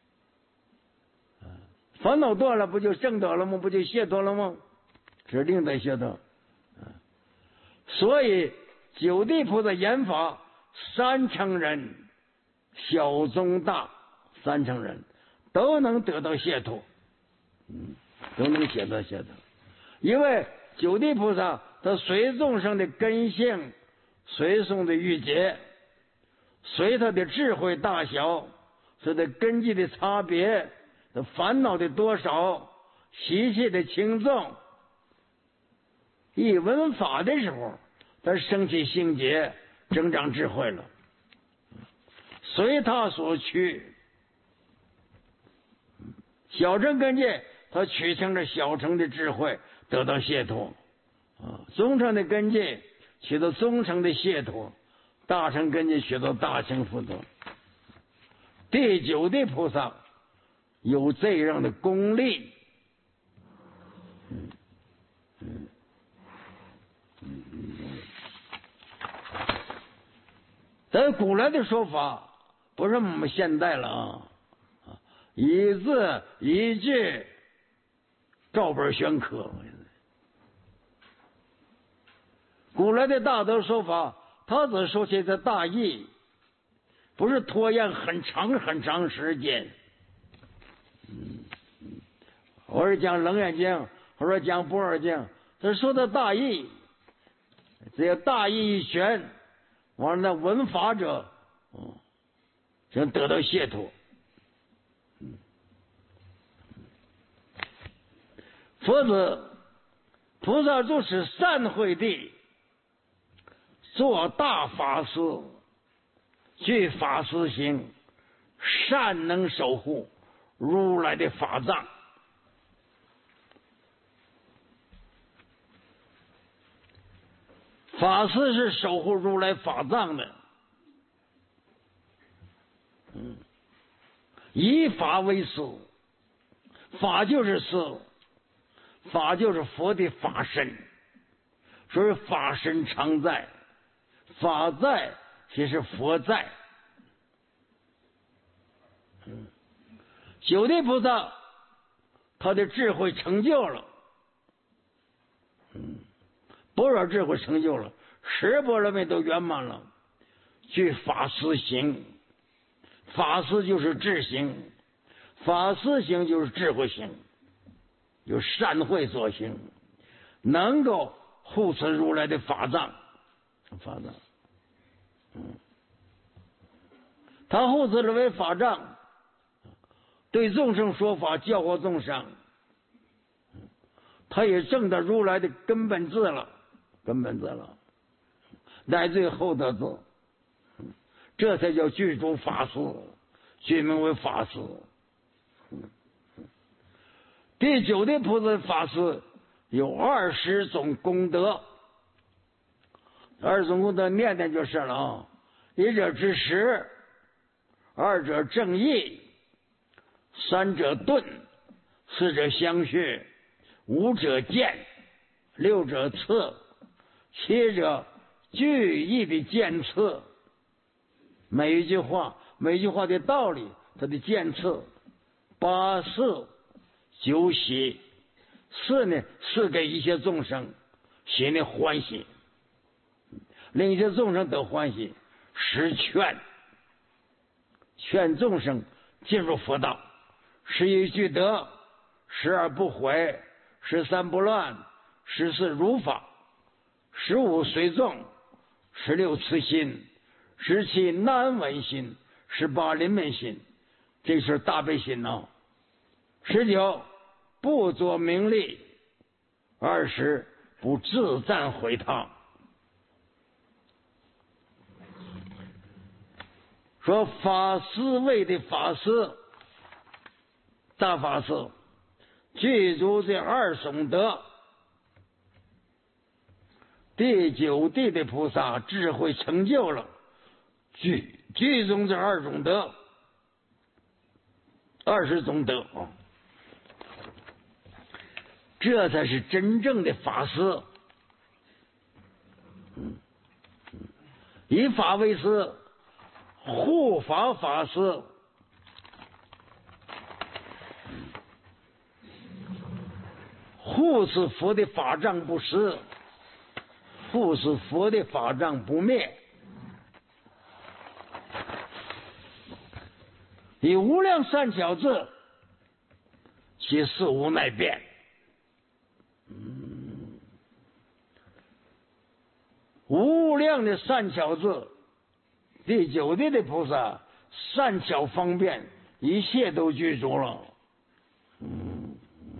烦恼断了，不就证得了吗？不就解脱了吗？指定得解脱。所以九地菩萨言法，三乘人，小中大三乘人都能得到解脱，嗯，都能解脱解脱。因为九地菩萨他随众生的根性，随众的欲解，随他的智慧大小，随他根基的差别，他烦恼的多少，习气的轻重，一闻法的时候，他升起性解，增长智慧了，随他所趋。小乘根基，他取成了小乘的智慧，得到解脱；啊，中乘的根基取到中乘的解脱，大乘根基取到大乘解脱。第九地菩萨有这样的功力，嗯嗯嗯嗯，咱古来的说法不是我们现代了啊， 一字一句照本宣科。古来的大德说法，他只说起这大义，不是拖延很长很长时间。嗯，我是讲《楞严经》，或者讲《般若经》，他说的大义，只要大义一宣，完了闻法者，嗯，就得到解脱。嗯，佛子菩萨就是善慧地，做大法师，具法师行，善能守护如来的法藏。法师是守护如来法藏的，嗯，以法为师，法就是师，法就是佛的法身，所以法身常在，法在即是佛在。嗯，九地菩萨他的智慧成就了，嗯，般若智慧成就了，十般若蜜都圆满了，具法师行，法师就是智行，法师行就是智慧行，有善慧所行，能够护持如来的法藏，法藏，嗯，他护持如来法藏，对众生说法，教化众生，他也证得如来的根本智了，根本智了，乃至后得智，这才叫具足法师，具名为法师。第九的菩萨法师有二十种功德，二十种功德念念就是了啊。一者知识，二者正义，三者顿，四者相续，五者见，六者次，七者句意的见次。每一句话，每一句话的道理，它的见次。八事九喜，是呢是给一些众生心里欢喜，令一些众生得欢喜。十劝，劝众生进入佛道。十一具德，十二不悔，十三不乱，十四如法，十五随众，十六慈心，十七难闻心，十八临门心，这是大悲心呢、哦。十九不作名利，二十不自赞毁谤。说法师位的法师，大法师具足这二种德。第九地的菩萨智慧成就了，具具足这二种德，二十种德啊，这才是真正的法师。嗯，以法为师，护法法师，护持佛的法障不失，护持佛的法障不灭，以无量善巧智，其事无乃变。嗯，无量的善巧智，第九地的菩萨善巧方便，一切都具足了。嗯，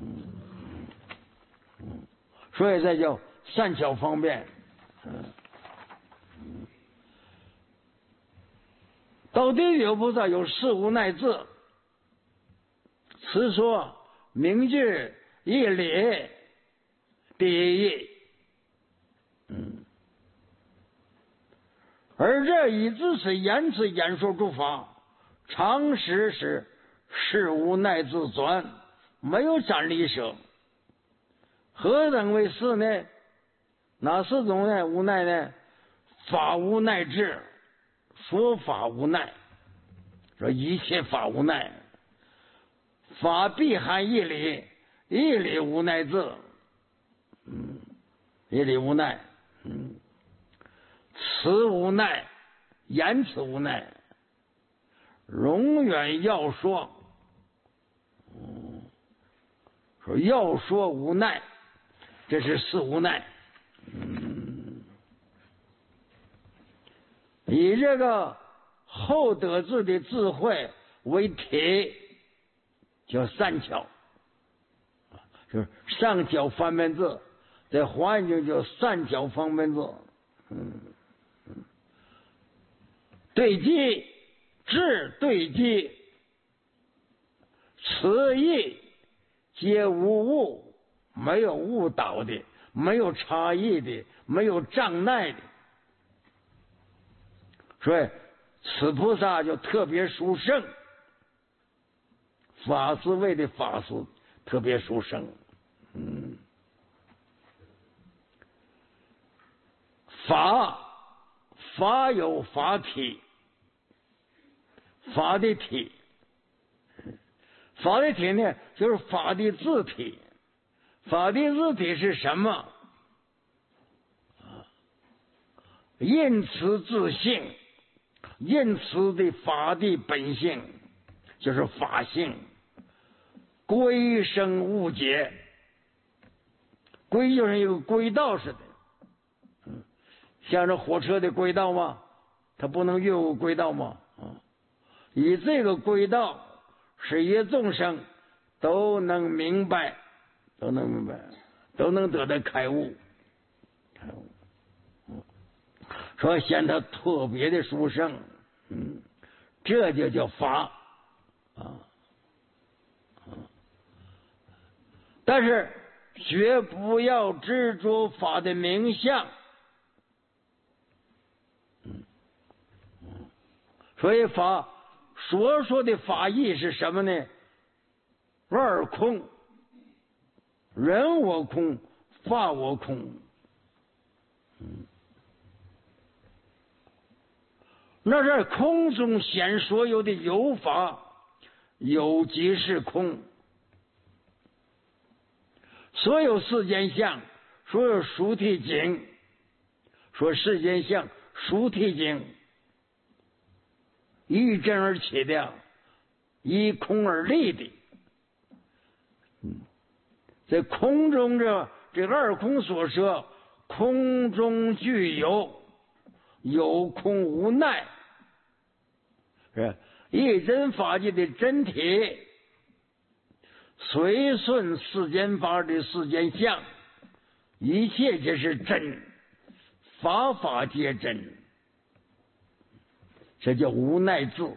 所以这叫善巧方便。嗯，到第九菩萨有事无奈智，词说名句义理第一义。嗯，而这以至此言辞演说诸法，常时是事无奈自转，没有斩离舍。何等为事呢？哪四种呢？无奈呢？法无奈智，说法无奈，说一切法无奈， 法必含义理，义理无奈自。嗯，义理无奈。嗯，词无奈，言辞无奈，永远要说。嗯，说要说无奈，这是四无奈。嗯，以这个后得字的智慧为体，叫三巧，就是上巧方便字，在环境叫三巧方便字。嗯，对机智对机，词义皆无误，没有误导的，没有差异的，没有障碍的。所以此菩萨就特别殊胜，法师位的法师特别殊胜。嗯，法法有法体，法的体，法的体呢，就是法的字体。法的字体是什么？因此自性，因此的法的本性就是法性，归生物解。轨就是一个轨道似的，嗯，像这火车的轨道吗？它不能越过轨道吗？啊，以这个轨道，使业众生都能明白，都能明白，都能得到开悟。开悟，嗯，所以显得特别的殊胜。嗯，这就叫法啊。但是绝不要执着法的名相。所以法所说的法义是什么呢？二空，人我空，法我空。嗯，那在空中显所有的有法，有即是空。所有世间相，所有殊体境，说世间相、殊体境，依真而起的，依空而立的。嗯，在空中这这二空所说，空中具有，有空无奈，是一真法界的真体。随顺世间法的世间相，一切皆是真，法法皆真，这叫无奈自。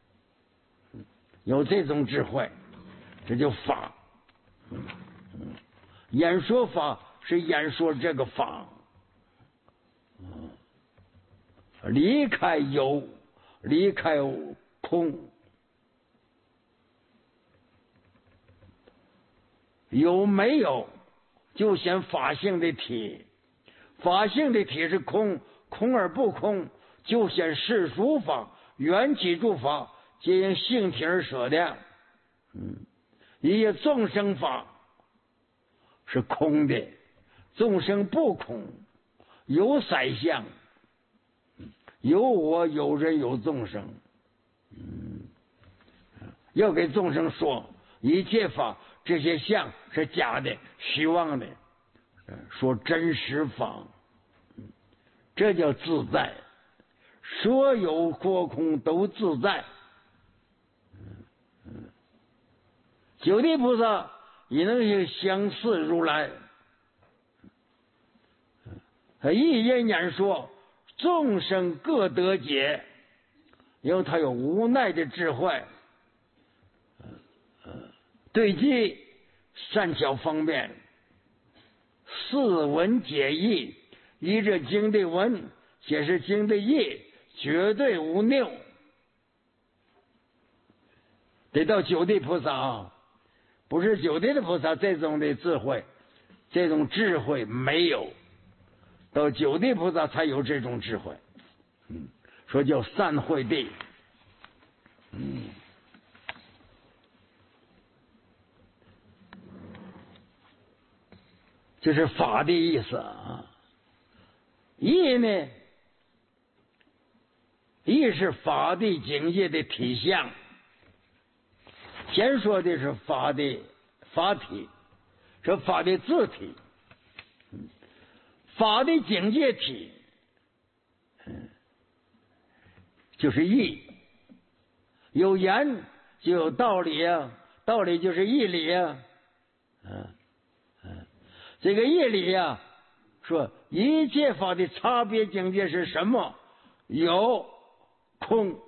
有这种智慧，这叫法。演说法是演说这个法，离开有，离开空。有没有就显法性的体，法性的体是空，空而不空，就显世俗法、缘起诸法皆因性体而舍的。嗯，一些众生法是空的，众生不空，有三相，有我，有人，有众生。嗯，要给众生说一切法，这些相是假的、虚妄的，说真实法，这叫自在。所有过空都自在。九地菩萨也能是相似如来，他一言言说，众生各得解，因为他有无奈的智慧。对机善巧方便，四文解义，依着经的文解释经的义，绝对无谬。得到九地菩萨啊，不是九地的菩萨这种的智慧，这种智慧没有，到九地菩萨才有这种智慧。嗯，说叫善慧地。嗯。 就是法的意思啊。义呢，义是法的境界的体相。先说的是法的法体，是法的字体，法的境界体，就是义。有言就有道理啊，道理就是义理啊。嗯嗯，这个义理啊，说一切法的差别境界是什么？有、空、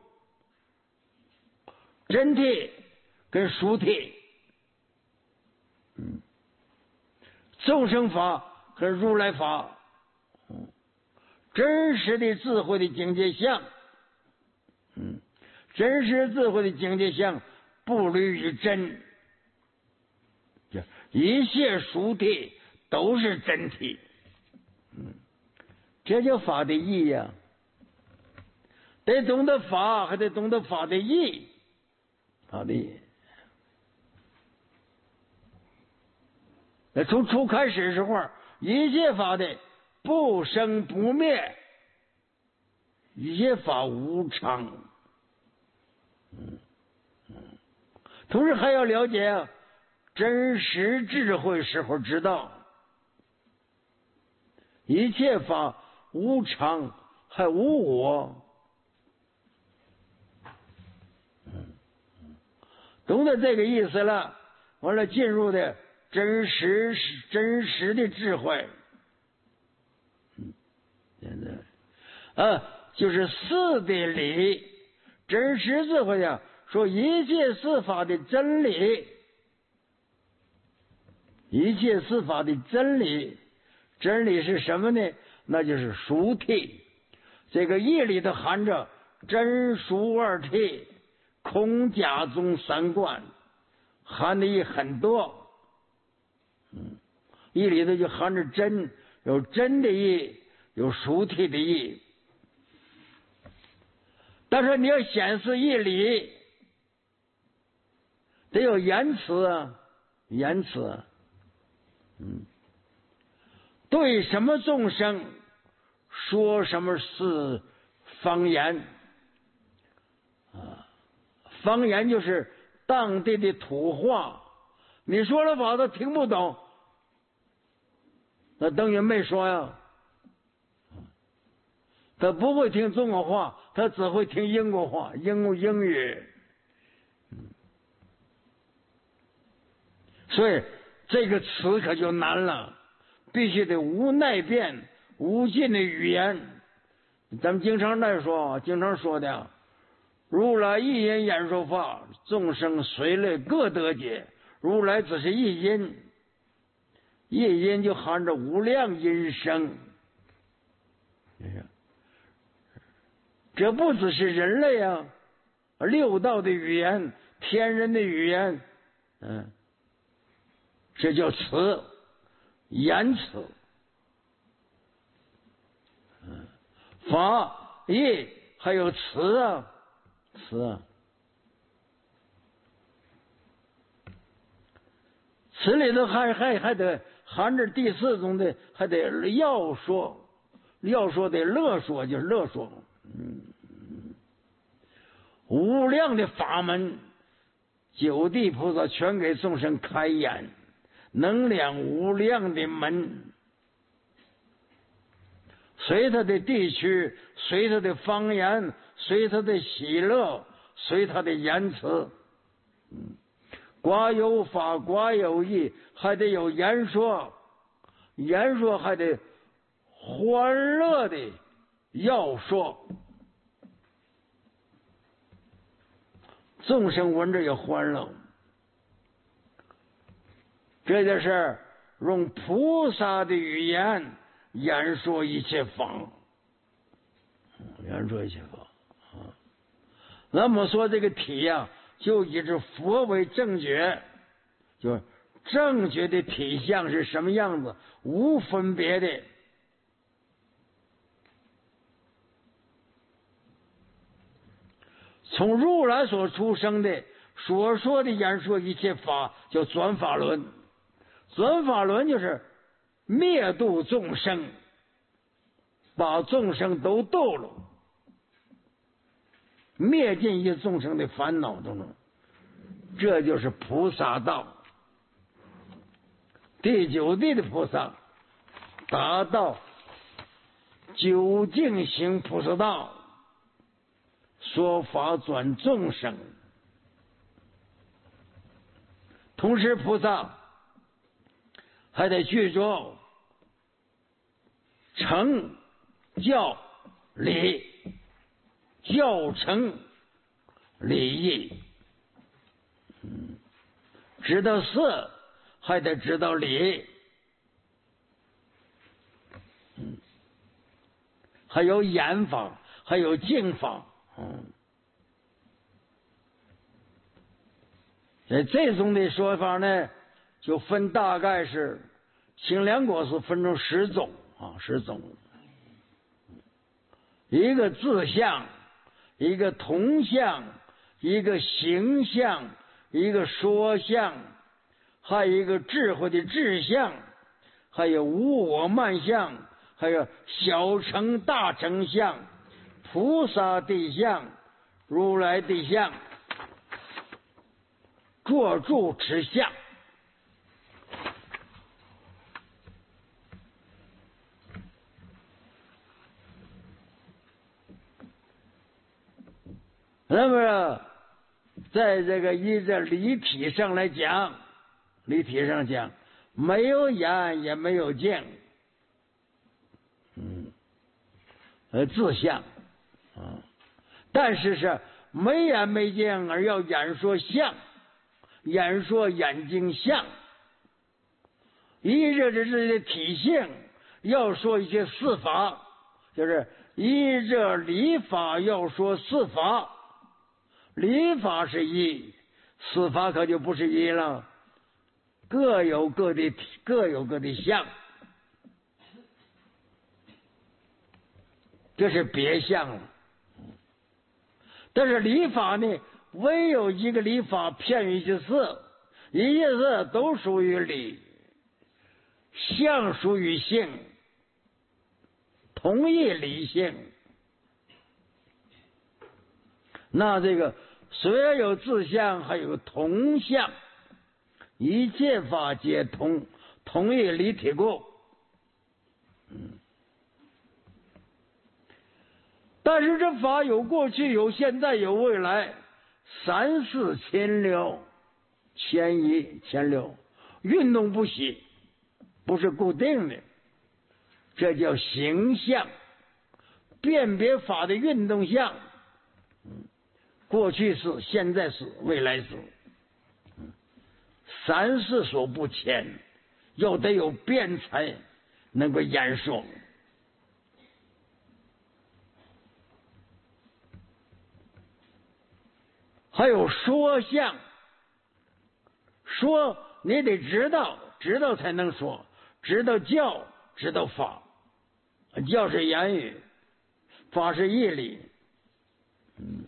真谛跟殊谛。嗯，众生法和如来法，嗯，真实的智慧的境界相，嗯，真实智慧的境界相不离于真，一切殊谛都是真谛。嗯，这叫法的义呀、啊。得懂得法，还得懂得法的义。法的义。那从初开始时候，一切法的不生不灭，一切法无常。嗯嗯，同时还要了解真实智慧时候知道，一切法无常还无我。懂得这个意思了，完了进入的真实真实的智慧，嗯，现在啊，就是四的理，真实智慧呀，说一切四法的真理，一切四法的真理，真理是什么呢？那就是殊谛。这个义里头含着真殊二谛。空假中三观含的义很多，嗯，义里头就含着真，有真的义，有殊谛的义。但是你要显示义理，得有言辞啊，言辞，嗯，对什么众生说什么是方言啊？方言就是当地的土话，你说了法他听不懂，那等于没说呀。他不会听中国话，他只会听英国话、英英语。所以这个词可就难了，必须得无奈变、无尽的语言。咱们经常来说，经常说的。如来一因演说法，众生随类各得解。如来只是一因，一因就含着无量因生。这不只是人类啊，六道的语言，天人的语言，嗯，这叫词，言辞。嗯，法义还有词啊。词啊，词里头还还还得含着第四种的，还得要说，要说得乐说，就是乐说。嗯，无量的法门，九地菩萨全给众生开眼，能量无量的门，随他的地区，随他的方言，随他的喜乐，随他的言辞，嗯，寡有法，寡有义，还得有言说，言说还得欢乐的要说，众生闻着也欢乐。这就是用菩萨的语言言说一切法，言说一切法。那么说这个体呀、啊，就以这佛为正觉，就正觉的体相是什么样子，无分别的。从如来所出生的所说的言说一切法，叫转法轮。转法轮就是灭度众生，把众生都度了，灭尽一众生的烦恼当中，这就是菩萨道。第九地的菩萨达到究竟行菩萨道，说法转众生。同时菩萨还得去做成教理，教成理义。嗯，知道事还得知道理。嗯，还有眼法，还有净法。嗯，这种的说法呢，就分大概是清凉果是分成十种啊，十种。一个自相，一个同相，一个形象，一个说相，还有一个智慧的智相，还有无我慢相，还有小乘大乘相，菩萨的相，如来的相，坐住持相。那么在这个依着理体上来讲，理体上讲，没有眼也没有见，嗯，呃，自相啊，但是是没眼没见，而要演说相，演说眼睛相，依着这这些体性，要说一些事法，就是依着理法要说事法。理法是一，事法可就不是一了，各有各的各有各的相，这是别相了。但是理法呢，唯有一个理法骗于其事，一切事都属于理，相属于性，同一理性。那这个虽然有自相，还有同相，一切法皆同，同一理体故。嗯，但是这法有过去，有现在，有未来，三世千流，迁移迁流，运动不息，不是固定的，这叫形象，辨别法的运动相。过去是，现在是，未来是，三世所不迁，又得有辩才能够演说。还有说相，说你得知道，知道才能说，知道教，知道法，教是言语，法是义理。嗯，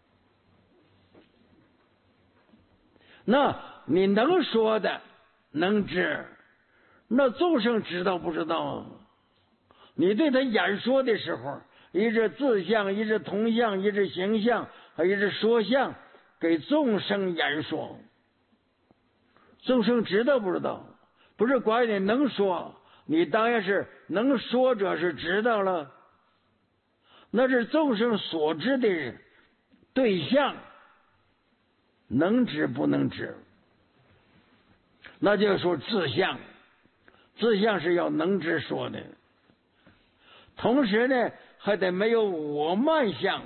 那你能说的能知，那众生知道不知道？你对他演说的时候，一直自相，一直同相，一直形象，还一直说相，给众生演说，众生知道不知道？不是管你能说，你当然是能说者是知道了，那是众生所知的对象，能知不能知？那就说自相，自相是要能知说的，同时呢还得没有我慢相，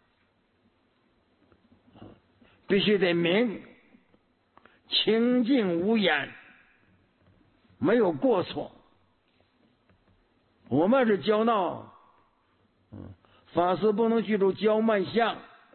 必须得明，清净无眼，没有过错。我慢是骄闹，法师不能记住骄慢相，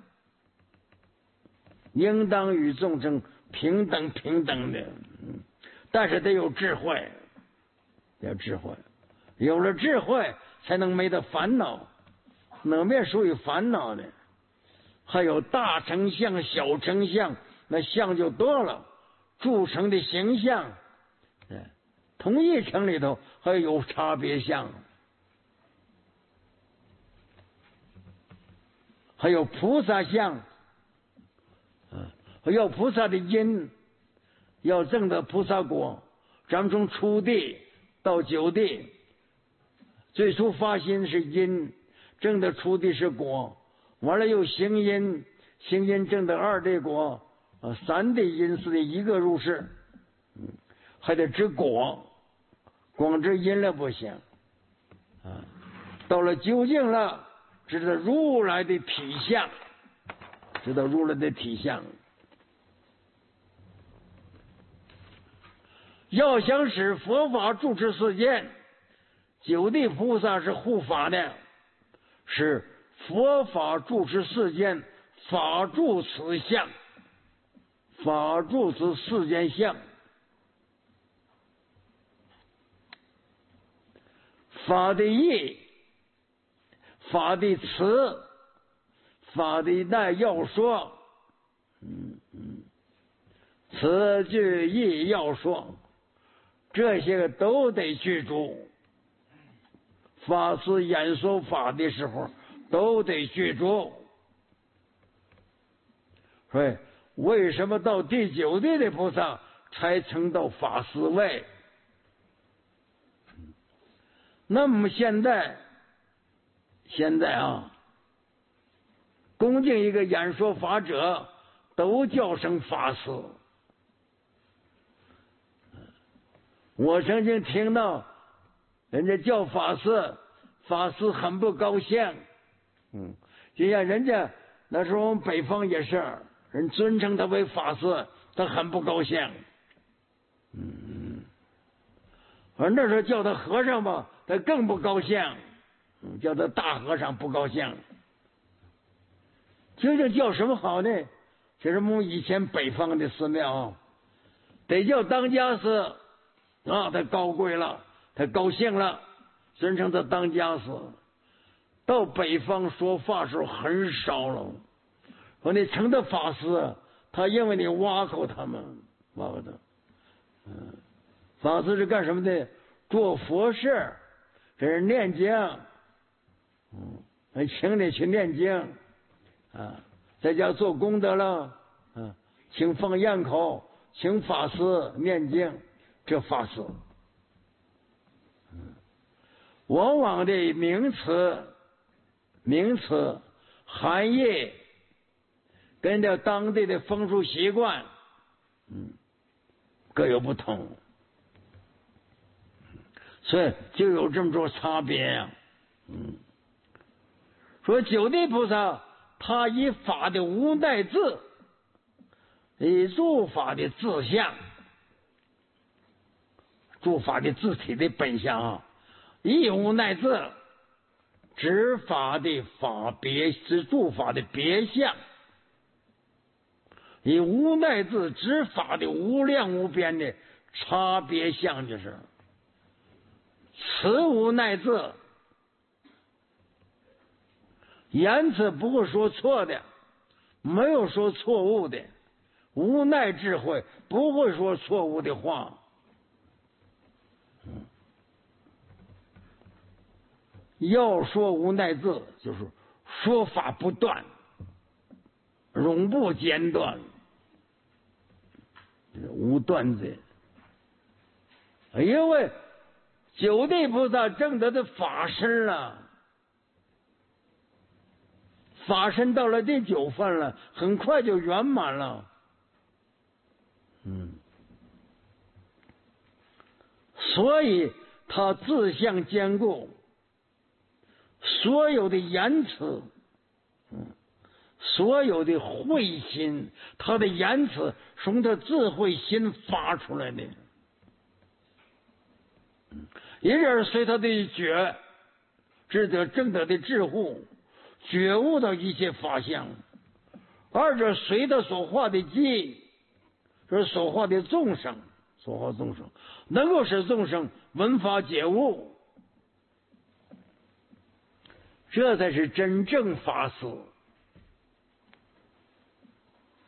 应当与众生平等平等的，但是得有智慧，有智慧，有了智慧才能没得烦恼，哪面属于烦恼的？还有大成相、小成相，那相就多了，铸成的形象， 同一城里头还有差别相，还有菩萨相，啊，要菩萨的因，要证得菩萨果。咱们从初地到九地，最初发心是因，证得初地是果，完了又行因，行因证得二地果，啊，三地因四地一个入世，嗯，还得知果，光知因了不行，啊，到了究竟了，知道如来的体相，知道如来的体相。要想使佛法住持世间，九地菩萨是护法的，是佛法住持世间，法住此相，法住此世间相。法的义，法的慈，法的耐要说，嗯嗯，此句义要说，这些个都得去住。法师演说法的时候都得去住。所以为什么到第九地的菩萨才成到法师位？那么现在现在啊，恭敬一个演说法者都叫声法师。我曾经听到人家叫法师，法师很不高兴。嗯，就像人家那时候我们北方也是，人尊称他为法师，他很不高兴。嗯，而那时候叫他和尚吧，他更不高兴。嗯，叫他大和尚不高兴。究竟叫什么好呢？就是我们以前北方的寺庙，得叫当家师啊，他高贵了，他高兴了，尊称他当家师。到北方说法时候很少了。说你成的法师，他因为你挖口他们，挖口他。嗯，法师是干什么的？做佛事，这是念经。嗯，请你去念经啊，在家做功德了啊，请放焰口，请法师念经，这法师。嗯，往往的名词、名词含义跟着当地的风俗习惯，嗯，各有不同，所以就有这么多差别呀。嗯，说九地菩萨，他以法的无奈字，以诸法的自相，诸法的自体的本相啊，以无奈字，指法的法别，指诸法的别相。以无奈字指法的无量无边的差别相，就是此无奈字，言辞不会说错的，没有说错误的，无奈智慧不会说错误的话。嗯，要说无奈字，就是说法不断，永不间断，无断的。因为九地菩萨证得的法身了，法身到了第九份了，很快就圆满了。嗯，所以他自相坚固，所有的言辞，嗯，所有的慧心，他的言辞从他智慧心发出来的，一个是随他的觉，知得正得的智慧，觉悟到一切法相；二者随他所化的机，就是所化的众生，所化众生能够使众生闻法解悟，这才是真正法师。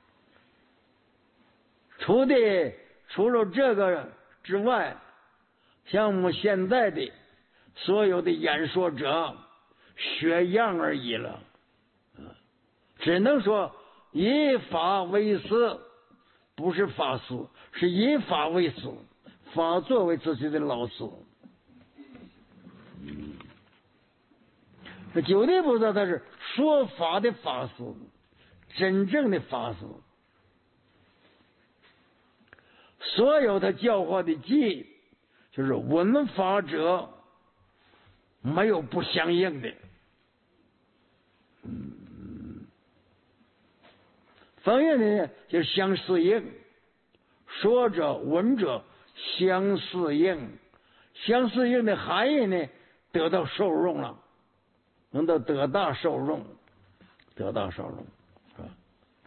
除的除了这个之外， 像我们现在的所有的演说者学样而已了，只能说以法为师，不是法师，是以法为师，法作为自己的老师。那九地菩萨他是说法的法师，真正的法师。所有他教化的偈，就是闻法者没有不相应的。嗯，方言呢就是相适应，说者闻者相适应，相适应的含义呢得到受用了，能到得大受用，得大受用，是吧？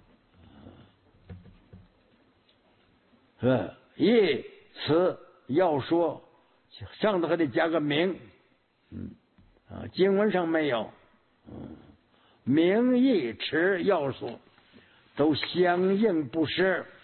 是吧？一词要说，上头还得加个名，嗯啊，经文上没有，嗯，名义持要素都相应不失。